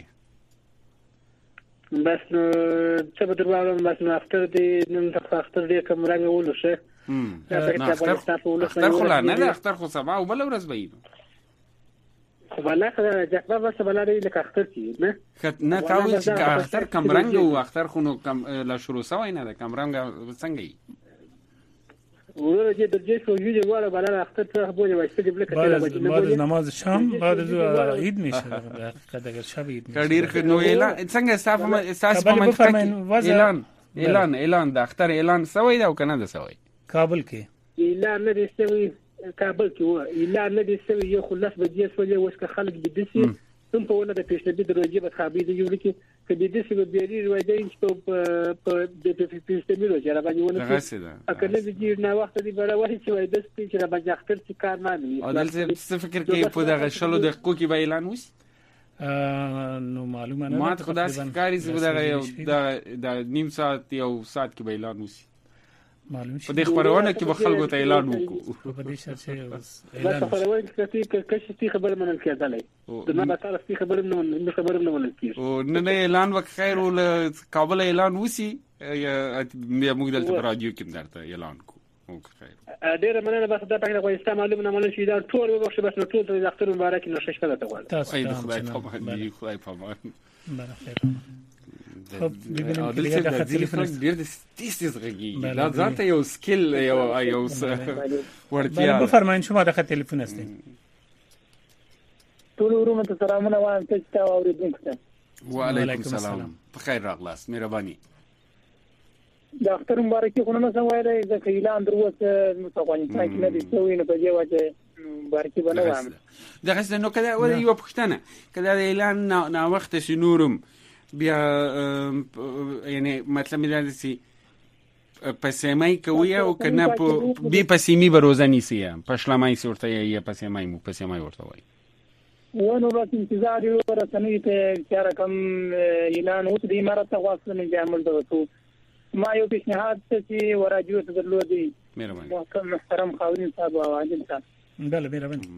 بس تبدر بعض بس ما اختار دي نمتخ اختار دي كم راني اقوله شيء امم اختار اختار خلنا لا اختار خو سبعه وبلا ورز بعيد والله جاكبا بس بلاري لك اخترتي نه نه تاوي چې اختر کم رنگ او اختر خونو کم لا شروع سوای نه ده کم رنگ څنګه یي ورته چې درجه شو یوه واره بلاره اختر ته بوله واسطه دی بلکه بعد نماز شام بعد از عید میشه حقیقت اگر شب عید میشه کډیر خنو اعلان څنګه استاف اساس په منطقه اعلان اعلان اعلان د اختر اعلان سوای دا او کنه ده سوای کابل کې اعلان نه دی سوی کابل کې و اعلان نه دي سوي یو خلاص بجې سولې وسکه خلک بدسي ثم په ولا د پیشنهاد درجه به خابې دی یو کې چې بدسي به بیري روایت چې په په د پیشنهاد درجه را باندې ونه اکه دې نه وخت دی بل وایي چې وای د سپیچ را باندې اختر چې کار نه دی او دلته فکر کې په دغه شلو د حقوقي به اعلان وس نو معلومه نه ما خدا سکاري چې دغه یو د نیم ساعت یو ساعت کې به اعلان وس معلوم شي په دې خبرونه کې به خلکو ته اعلان وکړو په دې شرط چې اعلان خبرونه کې کښې خبر منل کېدلې د ما تعرف في خبر نه خبر نه ولل کېږي او نه اعلان وک خیر ول کابل اعلان وسی یا موږ دلته رادیو کې درته اعلان کو او خیر ډېر مننه بس دا پکې کوي ستاسو معلومه معلومه شي دا ټول وبخښه بس ټول د اختر مبارک نو شش کله ته غواړم تاسو ته خدای په باندې خدای په باندې بخیر خب ببینیم که دیگه در تلفن بیرد تیز رگی لا ذات یو سکیل یو یو ورتیا بفرمایید شما در خط تلفن هستین ټول ورونه ته سلامونه وایم چې تاسو اوریدونکو ته و علیکم السلام بخیر راغلاست مهرباني د اختر مبارکي خو نه سم وایي ځکه اعلان دروسه متقاعدین کې نه دي سوي نه په دې وجه مبارکي بنوام دغه څه نو کله ولې یو پښتنه کله اعلان نا وخت شنورم بیا یعنی مطلب دا چې پسېمای کوي او کنه په بي پسېمي بروزنی سي پښلمای سورته یې پسېمای مو پسېمای ورته وای ونه بس انتظار یو ورسنی ته چې رقم اعلان اوس د امارات غواصله نه عمل درته ما یو پیشنهاد چې وراجو ته درلودي مهرباني محترم خاورین صاحب او عادل صاحب بله مهرباني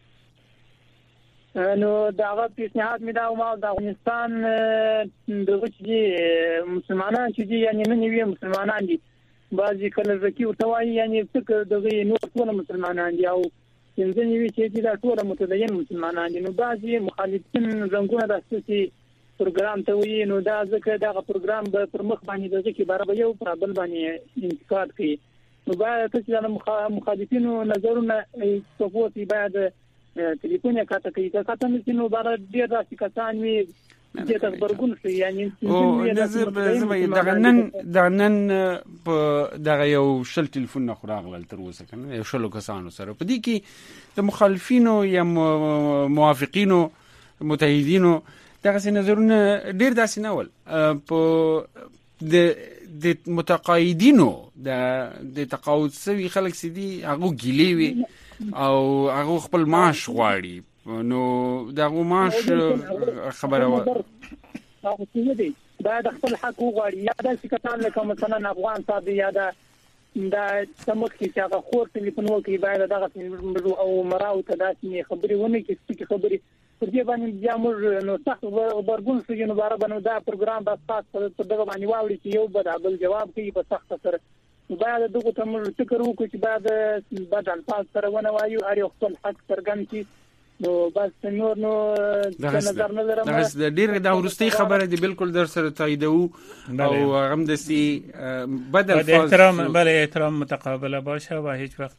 نو داغه پیشنهاد می دا ما د افغانستان دغه چې مسلمانان چې یعنی نه نیوي مسلمانان دي بعضی کله زکی ورتوای یعنی فکر دغه نو ټول مسلمانان دي او څنګه نیوي چې دا ټول متدین مسلمانان دي نو بعضی مخالفین زنګونه داسې پروګرام ته وي نو دا ځکه دا پروګرام به پر مخ باندې دغه کې برابر یو پرابل باندې انتقاد کوي نو باید چې مخالفینو نظرونه څه باید تلیفون یې کاته کوي که کاته مې نو بار ډیر راسي کسان وي چې تاسو برګون شي یعنی او نظر زما دا نن دا نن په دغه یو شل تلیفون نه خراغل تر اوسه کنه یو شلو کسانو سره په دې کې د مخالفینو یا موافقینو متحدینو دغه نظرونه ډیر داسې نه ول په د د متقاعدینو د د تقاعد سوي خلک سدي هغه ګیلې وي او هغه خپل معاش غواړي نو دا غوماش خبره و هغه څه دي دا د خپل حق وغواړي یا د سکتان لکه مثلا افغان صاحب یا د دا سمخ چې هغه خور ټلیفون وکړي باید دغه او مراو ته داسې خبرې ونه کې څه خبرې پر دې باندې بیا موږ نو تاسو برګون سجن بار باندې دا پروګرام به تاسو په دغه باندې واوري چې یو بدل جواب کوي په سخت سره باید دغه ته موږ فکر وکړو چې باید بدل پاس سره ونه وایو هر یو خپل حق څرګند کړي نو بس نور نو نظر نه لرم دا ډیر دا ورستي خبره دی بالکل در سره تاییدو او غم دستی بدل فاز احترام بله احترام متقابل باشه و هیچ وقت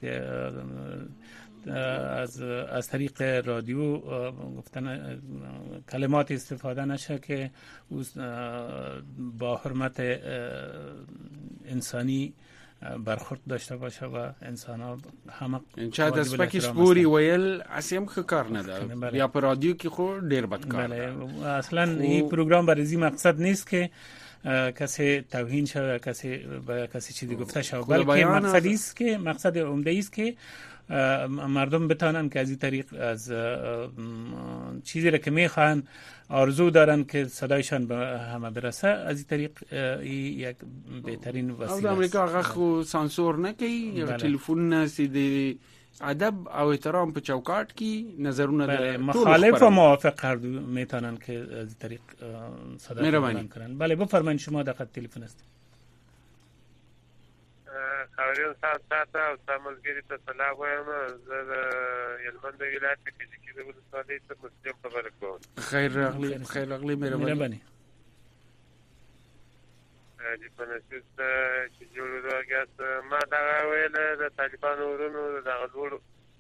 از از طریق رادیو گفتن کلمات استفاده نشه که با حرمت انسانی برخورد داشته باشه و انسان ها هم چا د سپکش پوری ویل اسیم خ کار نه ده یا پر رادیو کې خو ډیر بد کار ده اصلا این پروگرام برای این مقصد نیست که کسی توهین شود کسی به کسی چیزی گفته شود بلکه مقصدی است که مقصد عمده است که مردم بتانن که از این طریق از چیزی را که میخوان آرزو دارن که صدایشان به همه برسه از این طریق یک بهترین وسیله است. امریکا هغه خو سانسور نه کوي یا ټلیفون نه سي ادب او احترام په چوکاټ کې نظرونه بله مخالف و موافق هر دو میتونن که از این طریق صدا بلند کنن. بله بفرمایید شما در خط تلفن است. خبرین صاحب تاسو او سملګری ته سلام وایم زه د یلمند ولایت کې چې د ولسوالۍ څخه مسلم خبره کوم. خیر راغلی خیر راغلی مهرباني. د پنځه چې جوړ راغاست ما دا ویل د طالبانو ورونو د غلور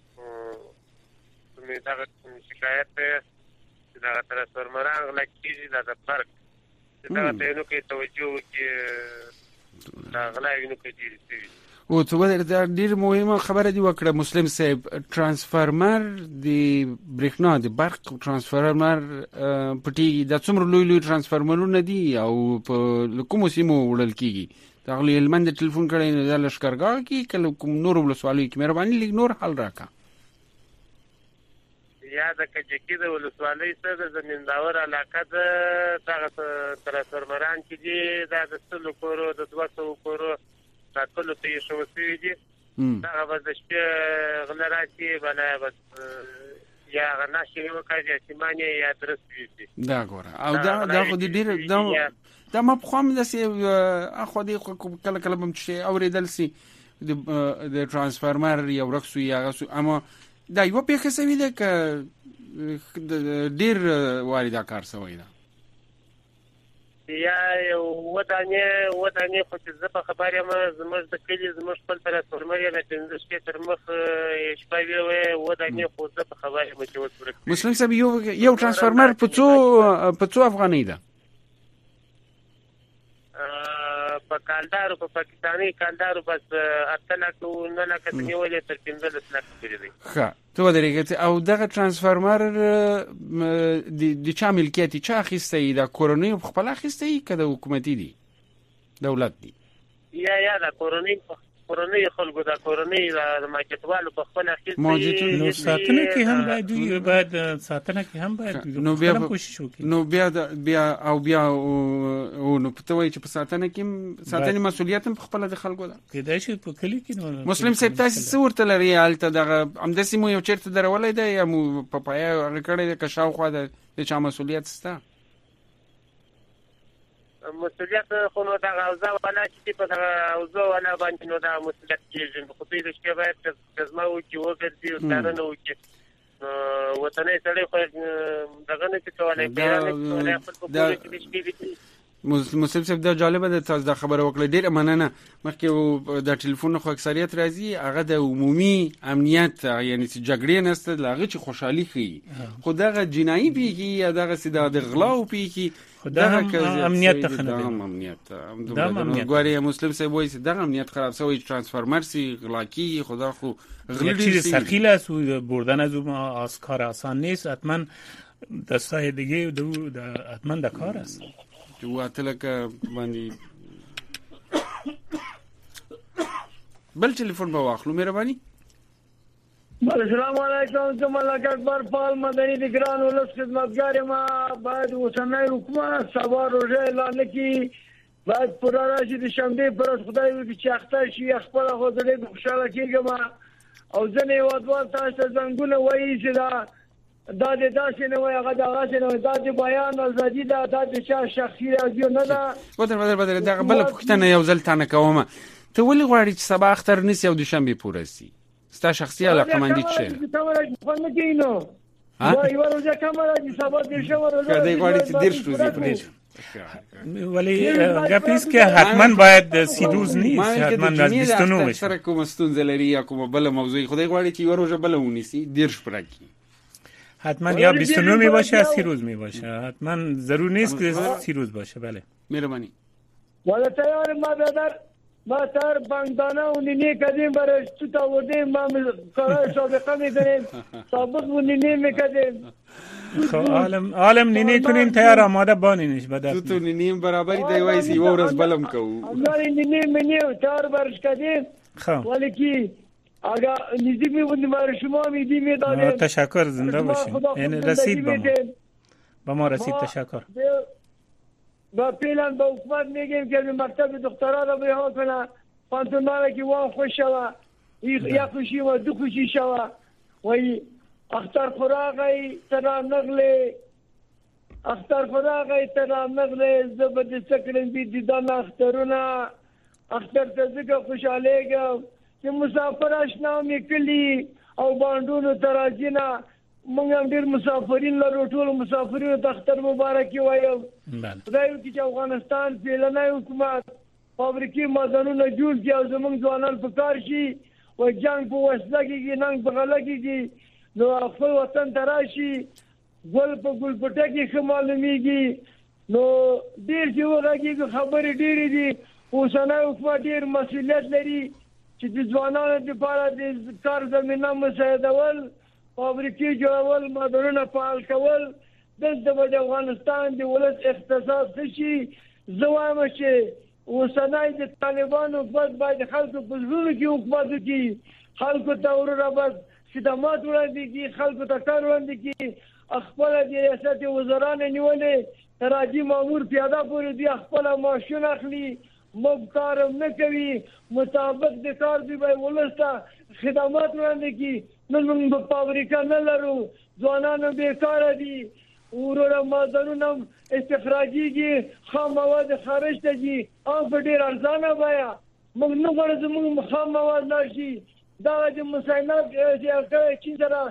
مې دا شکایت چې دا ترانسفورمران لکه دا د فرق دا ته نو کې توجه وکړي دا غلای نو کې دي او ته دا ډیر مهمه خبره دی وکړه مسلم صاحب ترانسفورمر دی برېښنا دی برق ترانسفورمر پټي د څومره لوی لوی ترانسفورمرونه دي او په کوم سیمو وړل کیږي دا غلی المند ټلیفون کړي نه د لشکرګاه کې کله کوم نور ولسوالۍ کې مهرباني لیک نور حل راکا یا د کجکی د ولسوالۍ سره د زمینداور علاقه د دغه ترانسفورمران چې دي دا د څلو کورو د دوه سوو کورو ټاکلو ته یې شوی دي دا به د شپې غله راشي بله بس یا غنا شي وکړي چې معنی یا درس وي دا ګوره او دا دا خو دې ډېر دا دا ما په خام داسې اخو دې کله کله به چې اورېدل سي د ترانسفورمر یو رقص یا اما دا یو پیښه سوي ده که ډېر واري دا کار سوی ده یا ودانې ودانې خو چې زه په خبر یم زموږ د کلي زموږ خپل ترانسفورمر یې د پنځه شپې تر مخ شپه وې ودانې خو زه په خبر یم چې اوس ورک مسلم صاحب یو یو ترانسفورمر په څو په څو افغانۍ ده په کالدارو په پاکستاني کالدارو بس اته لکه نه لکه نیولې تر پنځلس لکه پورې دی ښه ته ودرېږه او دغه ترانسفورمر د چا ملکیت چا اخیستی د کورنۍ په خپل اخیستی که د حکومتي دی دولت دی یا یا د کورنۍ کورنۍ خلکو د کورنۍ د مارکیټوالو په خپل اخیستی نو ساتنه کې هم باید دوی باید ساتنه کې هم باید نو بیا کوشش وکړي نو بیا بیا او بیا او نو پته وای چې په ساتنه کې ساتنه مسؤلیت په خپل د خلکو ده کېدای شي په کلی کې نو مسلم صاحب تاسو صورت لري حالت دغه همداسې مو یو چیرته درولای دی یا مو په پایا ورکړی د کشاو خو د چا مسؤلیت ستا مسؤلیت خو نو دا اوزا ولا چې په دا اوزا ولا باندې نو دا مسؤلیت کېږي خو دې د شپې باید ځما و چې وګرځي او ستاره نو چې وطني سړی خو دغه نه چې کولای بیان خپل په کې مسلم صاحب دا جالبه ده تاسو دا خبره وکړه ډیره مننه مخکې د ټلیفون خو اکثریت راځي هغه د عمومي امنیت یعنی چې جګړې نسته هغه چې خوشحالي خي خو دغه جنایي پیږي یا دغه سیده د غلاو پیږي دغه امنیت ته خنه دغه امنیت دغه ګوري مسلم صاحب وایي دغه امنیت خراب شوی ترانسفورمر سي غلاکی خدا خو غلطی ثقیل است و بردن از اون از کار آسان نیست حتما دستای دیگه دو حتما د کار است جو اتلک باندې بل ټلیفون به واخلو مهرباني السلام علیکم. زه ملک اکبر پال مدني د ګران ولس خدمتګار ما. باید اوسنۍ حکومت سبا روزه اعلان کړي، باید پوره راشي د شنبې پر خدای وکړي چې اختر شي خپل خوځړې د خوشاله کېږم. او ځنې وادوال تاسو ته زنګونه وایي چې دا دا د داسې نه وایي، هغه دغسې نه وایي. دا د بیان ازادي ده، دا د چا شخصي راډیو نه ده. بدر بدر بدر دغه بله پوښتنه یو ځل تا نه کومه، ته ولې غواړې چې سبا اختر نیسي او دوشنبې پوره سي؟ ستا شخصي علاقمندي څه ده؟ یوه روژه کمه راځي، سبا دېرشمه روژه که دی غواړي چې دېرش روزې پرېږدي. ولی گپ است که حتما باید سی روز نیست، حتما از بیست و نه بشه. سره کومه ستونزه لري یا کومه بله موضوعی خدای غواړي چې یوه روژه بله ونیسي، دېرش پوره کړي. حتما یا بیست و نه می باشه یا سی روز می باشه، حتما ضرور نیست که سی روز باشه. بله مهربانی. ولی تیار ما بدر ما تر بانگدانه و نینی کدیم برش تو تا وردیم، ما کارای سابقه میکنیم، سابق و نینی میکدیم. خب عالم عالم نینی کنیم تیار آماده بانینش بدر تو تو نینیم برابری دی وایسی یو ورځ بلم کوو. همداری نینی منیو تیار برش کدیم. خب ولی کی اگه نزدیک میبودیم برای شما میدیم میدادیم. تشکر، زنده باشین. یعنی رسید با ما با ما رسید. تشکر. با پیلان با حکومت میگیم که مکتب دخترها رو بها کنه، پانتوناره که وان خوش شوه، یک خوشی و دو خوشی شوه. وی اختر خوراغی ترا نغلی اختر خوراغی ترا نغلی زبد سکرن بی دیدان اخترونا اختر تزگه خوشحالیگم که مسافر اشنامی کلی او باندونو تراجینا منگم دیر مسافرین لرو ټول مسافرین ته اختر مبارکی وایم. خدای وکړي چې افغانستان پیلنی حکومت فابریکې معدنونه جوړ کړي او زموږ ځوانان په کار شي و جنګ په وسله کېږي، ننګ په غله کېږي، نو خپل وطن ته راشي. ګل په ګلپټه کې ښه معلومیږي، نو ډېر چې وغږېږي خبرې ډېرې دي. اوسنی حکومت ډېر مسؤلیت لري چې د ځوانانو دپاره د کار زمینه مساعدول، فابریکې جوړول، معدنونه فعال کول. دلته به د افغانستان د ولس اقتصاد ښه شي. زه وایم چې اوسنی د طالبانو حکومت باید خلکو په زړونو کې حکومت وکړي، خلکو ته وروره بس خدمات وړاندې کړي، خلکو ته کار وړاندې کړي. خپله د ریاست وزران نیولې تر حاجي مامور پیاده پورې دوی خپله معاشونه اخلي، موږ کار هم نه کوي، مطابق د کار دوی به ولس ته خدمات وړاندې کړي. نن موږ په فابریکه نه لرو، ځوانانو بېکاره دي، وروره معدنونه استخراجېږي، خام مواد خارج ته ځي او په ډېر ارزانه بیه. موږ نه غواړو زموږ خام مواد لاړ شي. دغه د مساینات چې چین سره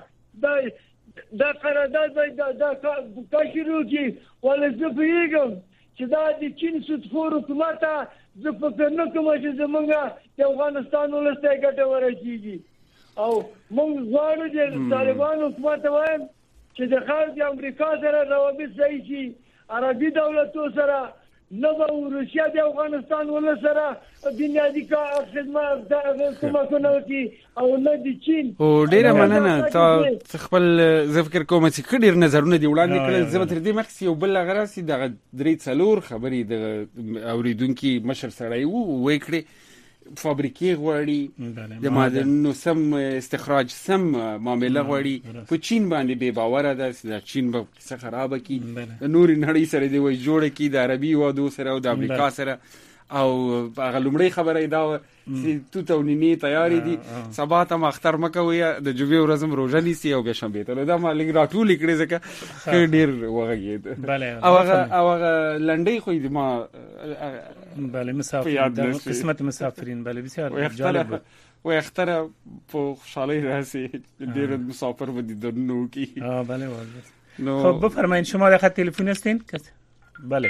دا قرارداد باید دا کار شروع کړي. ولې زه پوهېږم چې دا د چین سودخور حکومت ته زه فکر نه کوم چې زموږ د افغانستان ولس ته ګټه ورسېږي. او موږ غواړو چې طالبانو حکومت ته وایم چې د خارج امریکا سره روابط صحیح شي، عربي دولتو سره نه به روسیه د افغانستان ولس سره بنیادي خدمات کومکونه وکړي او نه د چین. او ډېره مننه تا خپل زه فکر کوم چې ښه ډېر نظرونه دې وړاندې کړل. زه به تر دې مخکې یو بل هغه راسي دغه درې څلور خبرې د اورېدونکي مشر سړی و ویې کړې. فابریکې غواړي، د معدنونو سم استخراج سم معامله غواړي. په چین باندې بې باوره ده چې د چین به کیسه خرابه کړي، د نورې نړۍ سره دې وایي جوړه کړي، د عربي هېوادو سره او د امریکا سره. او هغه لومړۍ خبره یې دا وه چې توت او نینې تیارې دي، سبا ته م اختر مه کوئ، د جمعې ورځ م روژه نیسي او بیا شنبې ته. نو دا ما لږ راټولې کړې ځکه ښه ډېر وغږېد. او هغه لنډۍ خو یې ما بله مسافرین قسمت مسافرین بله بسیار جالب. و اختر په خوشحالۍ راسي، ډېر مسافر به دیدنونه وکړي. بله واضح. خب بفرمایید شما در خط تلفن هستین؟ بله.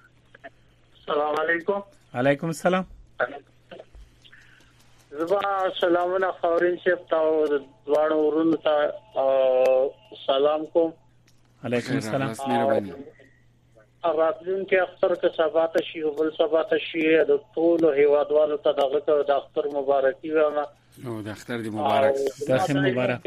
السلام علیکم. علیکم السلام. زبا سلامونه خاورین شپ تا دوانو ورونو ته سلام کوم. علیکم السلام. راتلون کې اختر کې سبا ته شي او بل سبا ته شي د ټول هیوادوالو ته دغه ته د اختر مبارکي وایم. او د اختر دی مبارک. تاسو مبارک.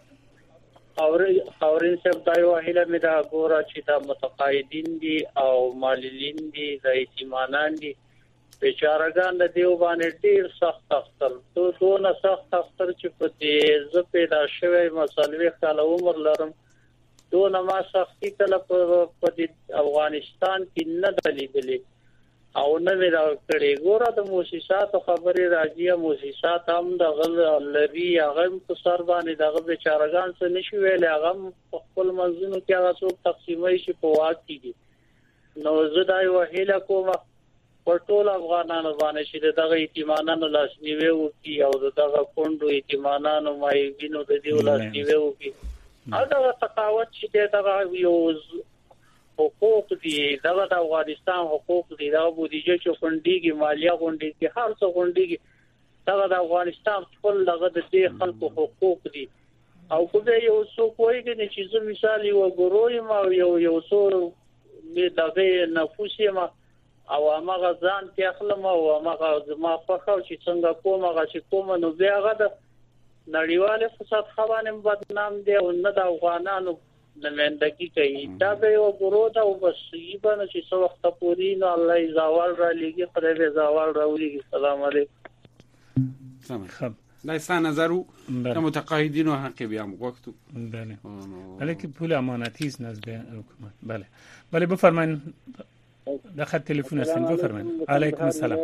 خاورین شپ دا یو هیله مې دا ګوره چې دا متقاعدین دي او ماللین دي، رئیس ایمانان دي، بیچارهګان د دیو باندې ډیر سخت اختر تو دونه سخت اختر چې په دې ز پیدا شوی مسالوي خاله عمر لرم دونه ما سختي کله په افغانستان کې نه دلیدلې او نه ویل کړي ګوره د موسسات خبرې راځي موسسات هم د غل لري هغه په سر باندې دغه بیچارهګان څه نشي ویل هغه خپل منځونو کې هغه څو تقسیمای شي په واقع دي نو زه دا یو هیله کوم پر ټول افغانانو باندې چې دغه ایتمانانو لاسنیوي وکړي او دغه کندو ایتمانانو مایبینو د دې لاسنیوي وکړي هغه تقاوت چې دغه یو حقوق دي دغه د افغانستان حقوق دي دا بودیجه چې فندېږي مالیه غونډي هر څه غونډي دغه د افغانستان ټول دغه د دې خلکو حقوق دي او کومه یو څو کوی چې زه مثال یو ګروي ما یو یو څو می دغه نفوسي ما او هغه ځان ته خپل ما او هغه زما په خو چې څنګه کوم هغه چې کوم نو بیا هغه د نړیواله فساد خوانم بدنام دی او نه د افغانانو د مندګي کوي دا به یو ګروه او بس یبنه چې څو وخت پورې نو الله زوال را لګي خدای به زوال راولي السلام علیکم سلام دا ستاسو نظر او متقاعدین حق بیا وقتو بله ولی که پول امانتی است نزد حکومت بله بله بفرمایید داخل تلفن هستین بفرمایید علیکم السلام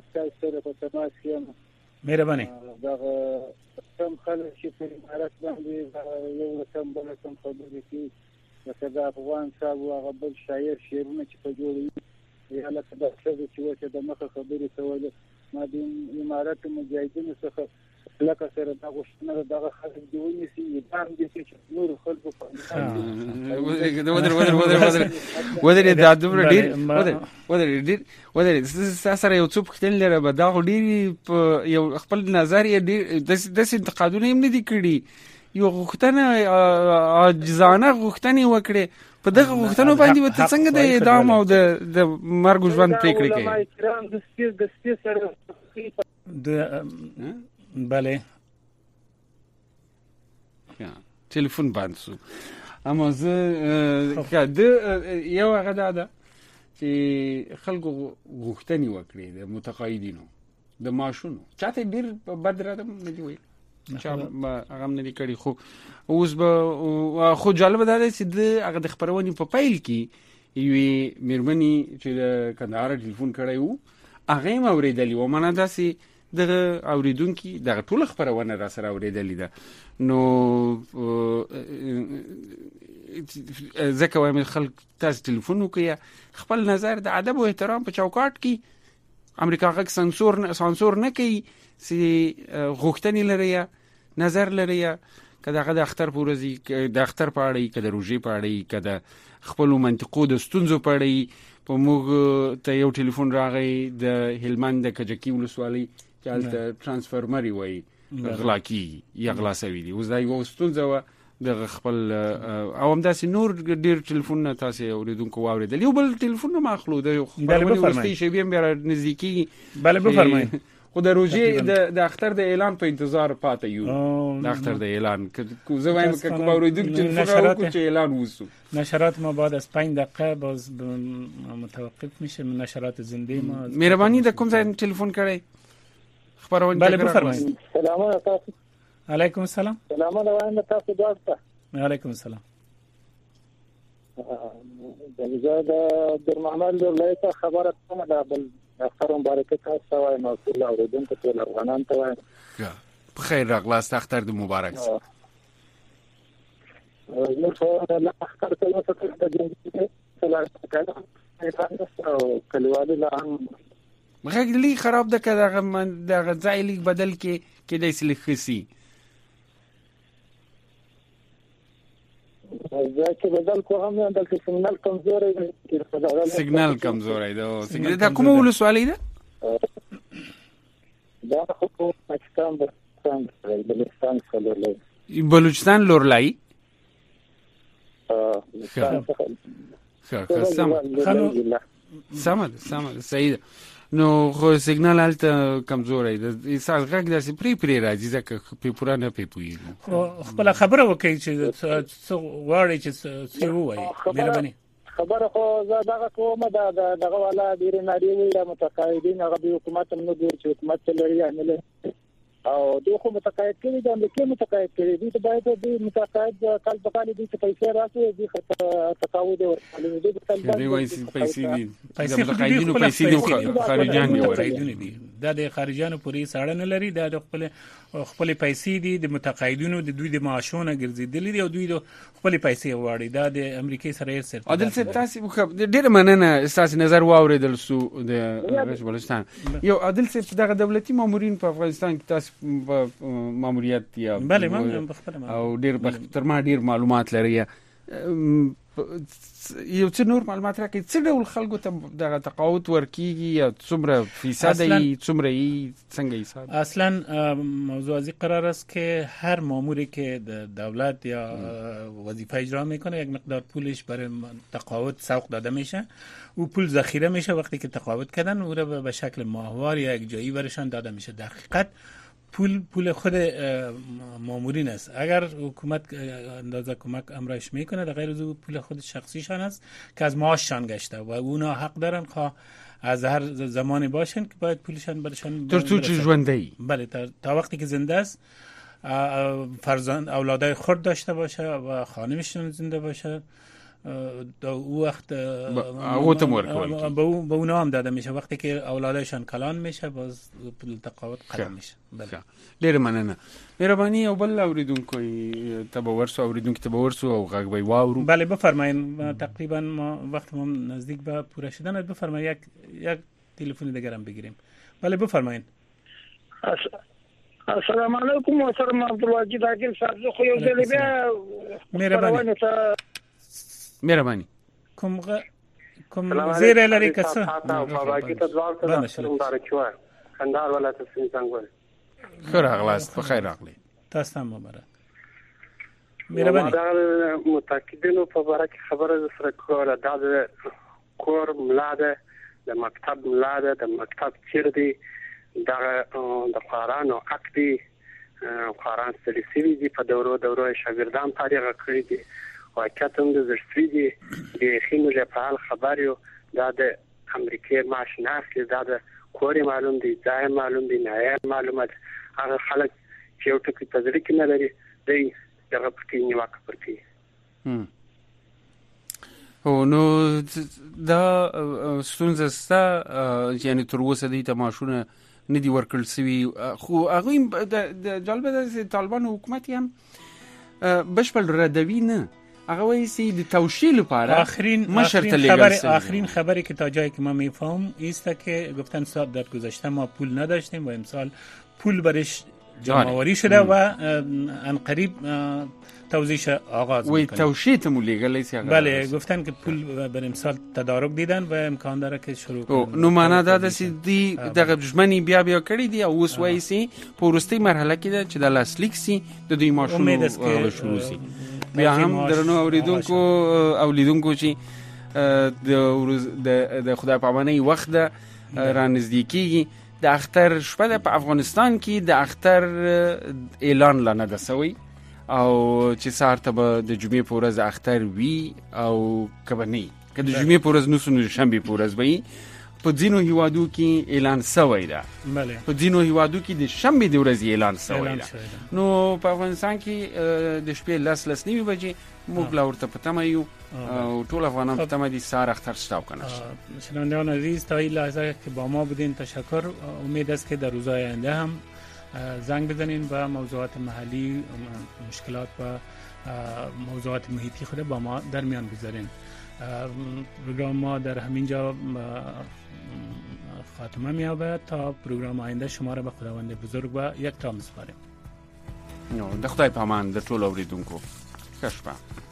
مهربانی دغه کم خلک چې په امارات باندې یو کم بل کم خبرې کوي لکه د افغان صاحب هغه بل شاعر شعرونه چې په جوړوي یا لکه د ښځو چې وته د مخه خبرې کولې ما د امارات مجاهدینو څخه لکه سره دا غوښتنه دغه خلک دی ونیسي دام دي چې نور خلکو په ودر ودر ودر ودر ودر دا دومره ډیر ودر ودر ډیر ودر سره یو څوک ختل لره به دا ډیر یو خپل نظر یې ډیر د انتقادونه هم نه دي کړی یو غوښتنه عاجزانه غوښتنه وکړي په دغه غوښتنو باندې وته څنګه د اعدام او د مرګ ژوند پریکړه کوي د سپیر سره د بله یا تلفن باندې سو اما زه کده یو هغه دا چې خلکو غوښتنې وکړي د متقاعدینو د ماشونو چاته ډیر بدره نه دی وي چې هغه نه دی کړی خو اوس به خو جالب ده چې د هغه د خبرونې په پایل کې یوې میرمنی چې د کندهار ټلیفون کړی وو هغه هم اورېدلی و مانه داسې دغه اوریدونکو دغه ټول خبرونه را سره اوریدلې ده نو ځکه وایم خلک تاسو ټلیفون وکړي خپل نظر د ادب او احترام په چوکاټ کې امریکا غږ سانسور سانسور نه کوي چې غوښتنې لري نظر لري کله هغه د اختر پورزي د اختر پاړی کله روزي پاړی کله خپل منطقو د ستونزو پاړی په موږ ته یو ټلیفون راغی د هلمند د کجکی ولسوالۍ چالت ترانسفورمر وي غلاکی یا غلاسوي دي اوس دا یو ستونزه د خپل او هم داسې نور ډیر ټلیفون تاسو اوریدونکو واوریدل یو بل ټلیفون ما خلو د خبرونه ورستي شی بیا بیا نزدیکی بله بفرمایئ خو د روزي د اختر د اعلان په انتظار پاتې یو د اختر د اعلان که زه وایم که کوم اوریدونکو ټلیفون وکړي چې اعلان وسو نشرات ما بعد از پنج دقیقه باز متوقف میشه نشرات زنده ما مهربانی د کوم ځای ټلیفون کړئ خبرونه بله بفرمایئ سلام علیکم علیکم السلام سلام علیکم تاسو دوسته علیکم السلام دغه د در محمد لایته خبره کومه ده بل اختر مبارک تاسو وایم او ټول اوریدونکو ټول افغانان ته وایم په خیر راغلاست اختر د مبارک نو څو له اختر ته څه څه د څه کړه او کلیوالي لا هم مخکې لې خراب ده که دغه من دغه ځای لیک بدل کې کې د اصلي خسي ځکه بدل کو هم نه د سیګنال کمزوري دی سیګنال کمزوري دی سیګنال دا کومه ولسوالۍ ده دا خو پاکستان د بلوچستان سره بلوچستان لورلای اه ښه سم سم سم صحیح نو خو سیګنال الته کمزوري دی اساس غږ داسې پری پری راځي ځکه په پورا نه پیپوي خو خپل خبره وکړي چې څو واړی چې څو وایي مهرباني خبره خو زه دغه کومه دا دغه والا ډیر ناری وي د متقاعدین هغه د حکومت نو د حکومت لري عمله او دوی خو متقاعد کړي د امریکای متقاعد کړي دي ته باید د متقاعد کال په کال دي چې پیسې راځي دي تقاعد ورکړي دي د دوی وایي پیسې دي پیسې متقاعدینو پیسې دي خارجيان دي ورکړي دا د خارجيانو پورې ساړه نه لري دا د خپل خپل پیسې دي د متقاعدینو د دوی د معاشونه ګرځیدلې دي او دوی د خپل پیسې واړي دا د امریکای سره یې سره عادل څه تاسو ډېر مننه تاسو نظر واوریدل سو د رئیس بلوچستان یو عادل څه دغه دولتي مامورین په افغانستان کې تاسو ماموریت یا بله ما بخبره او ډېر تر ما ډېر معلومات لري یو څه نور معلومات راکړئ څه ډول خلکو ته دغه تقاعد ورکیږي یا څومره فیصد یې څومره یې څنګه حساب اصلا موضوع از قرار است که هر ماموری که د دولت یا وظیفه اجرا میکنه یک مقدار پولش برای تقاعد سوق داده میشه او پول ذخیره میشه وقتی که تقاعد کردن او را به شکل ماهوار یا یک جایی برشان داده میشه در حقیقت پول پول خود مامورین است اگر حکومت اندازه کمک امرش میکنه در غیر از پول خود شخصیشان است که از معاششان گشته و اونا حق دارن خواه از هر زمانی باشن که باید پولشان برشان در تو چه ژوندۍ بله تا, تا وقتی که زنده است فرزند اولادای خرد داشته باشه و خانمشون زنده باشه دو وقت اوتم ورکول به اونا هم داده میشه وقتی که اولادشان کلان میشه باز تقاعد ختم میشه بله ډیر مننه مهرباني او بل اوریدونکو تبورسو اوریدونکو تبورسو او غږ وی واورو بله بفرمایید تقریبا ما وقت ما نزدیک به پوره شدن بفرمایید یک یک تلفن دیگه هم بگیریم بله بفرمایید السلام علیکم محترم عبدالواجد عاقل صاحب خو یو ځل بیا مهرباني مهرباني کوم غ... کوم زیره لري کسه باباګي ته ځواب ته سلام دارچو کندهار ولایت سین څنګه خیر اغلاست په خیر راغلی تاسو هم مبارک مهرباني دا متأکدینو په اړه کې خبره سره کوله دا د کور ملاده د مکتب ملاده د مکتب چیر دی دا د قرآن او عقدي قرآن سلیسي دی په دورو دورو شاګردان تاریخ کړی دي واقعیت هم د زړسوي دي د خینو جپال خبر یو دا د امریکای معاش نه اخلي دا د کور معلوم دي ځای معلوم دي نه معلومات هغه خلک چې یو ټکی تجربه کې نه لري دی دغه پټي نیوکه پرتي او نو دا ستونزه ستا یعنی تر اوسه د تماشونه نه دی ورکړل سوي خو هغه د جالبه د طالبان حکومت هم بشپړ ردوی نه هغه وایي چې د توشیح لپاره آخرین آخرین خبر آخرین خبری که تا جایی که ما میفهم است که گفتن سال در گذشته ما پول نداشتیم و امسال پول برش جمع‌آوری شده و ان قریب توزیعش آغاز می‌کنه. و توشیح تمو لیگل است بله گفتن که پول بر امسال تدارک دیدن و امکان داره که شروع کنن. نو معنا دا ده چې دی دغه دښمنی بیا بیا کړی دی او اوس وایي چې په ورستۍ مرحله کې ده چې د لاسلیک سي د دوی ماشونو شروع سي بیا هم درنو اوریدونکو اولیدونکو چې د د خدای په امانۍ وخت ده را نزدیکیږي د اختر شپه په افغانستان کې د اختر اعلان لانه ده سوی او چې سهار ته به د جمعې په ورځ اختر وي او کبنی که د جمعې په ورځ نو د شنبې په ورځ وي په ځینو هیوادو کې اعلان سوی ده بله په ځینو هیوادو کې د شنبې د ورځې اعلان سوی ده نو په افغانستان کې د شپې لس لس نیمې بجې موږ لا ورته په تمه یو او ټول افغانان په تمه دي سهار اختر شته کنه شنوندگان عزیز تا این لحظه که با ما بودین تشکر امید است که در روزهای آینده هم زنگ بزنین و موضوعات محلی مشکلات و موضوعات محیطی خود با ما در میان بذارین پروگرام ما در همین جا خاتمه می‌یابد تا پروگرام آینده شما را به خداوند بزرگ و یک تا می‌سپاریم نو د خدای په امان د ټول اوریدونکو ښه شپه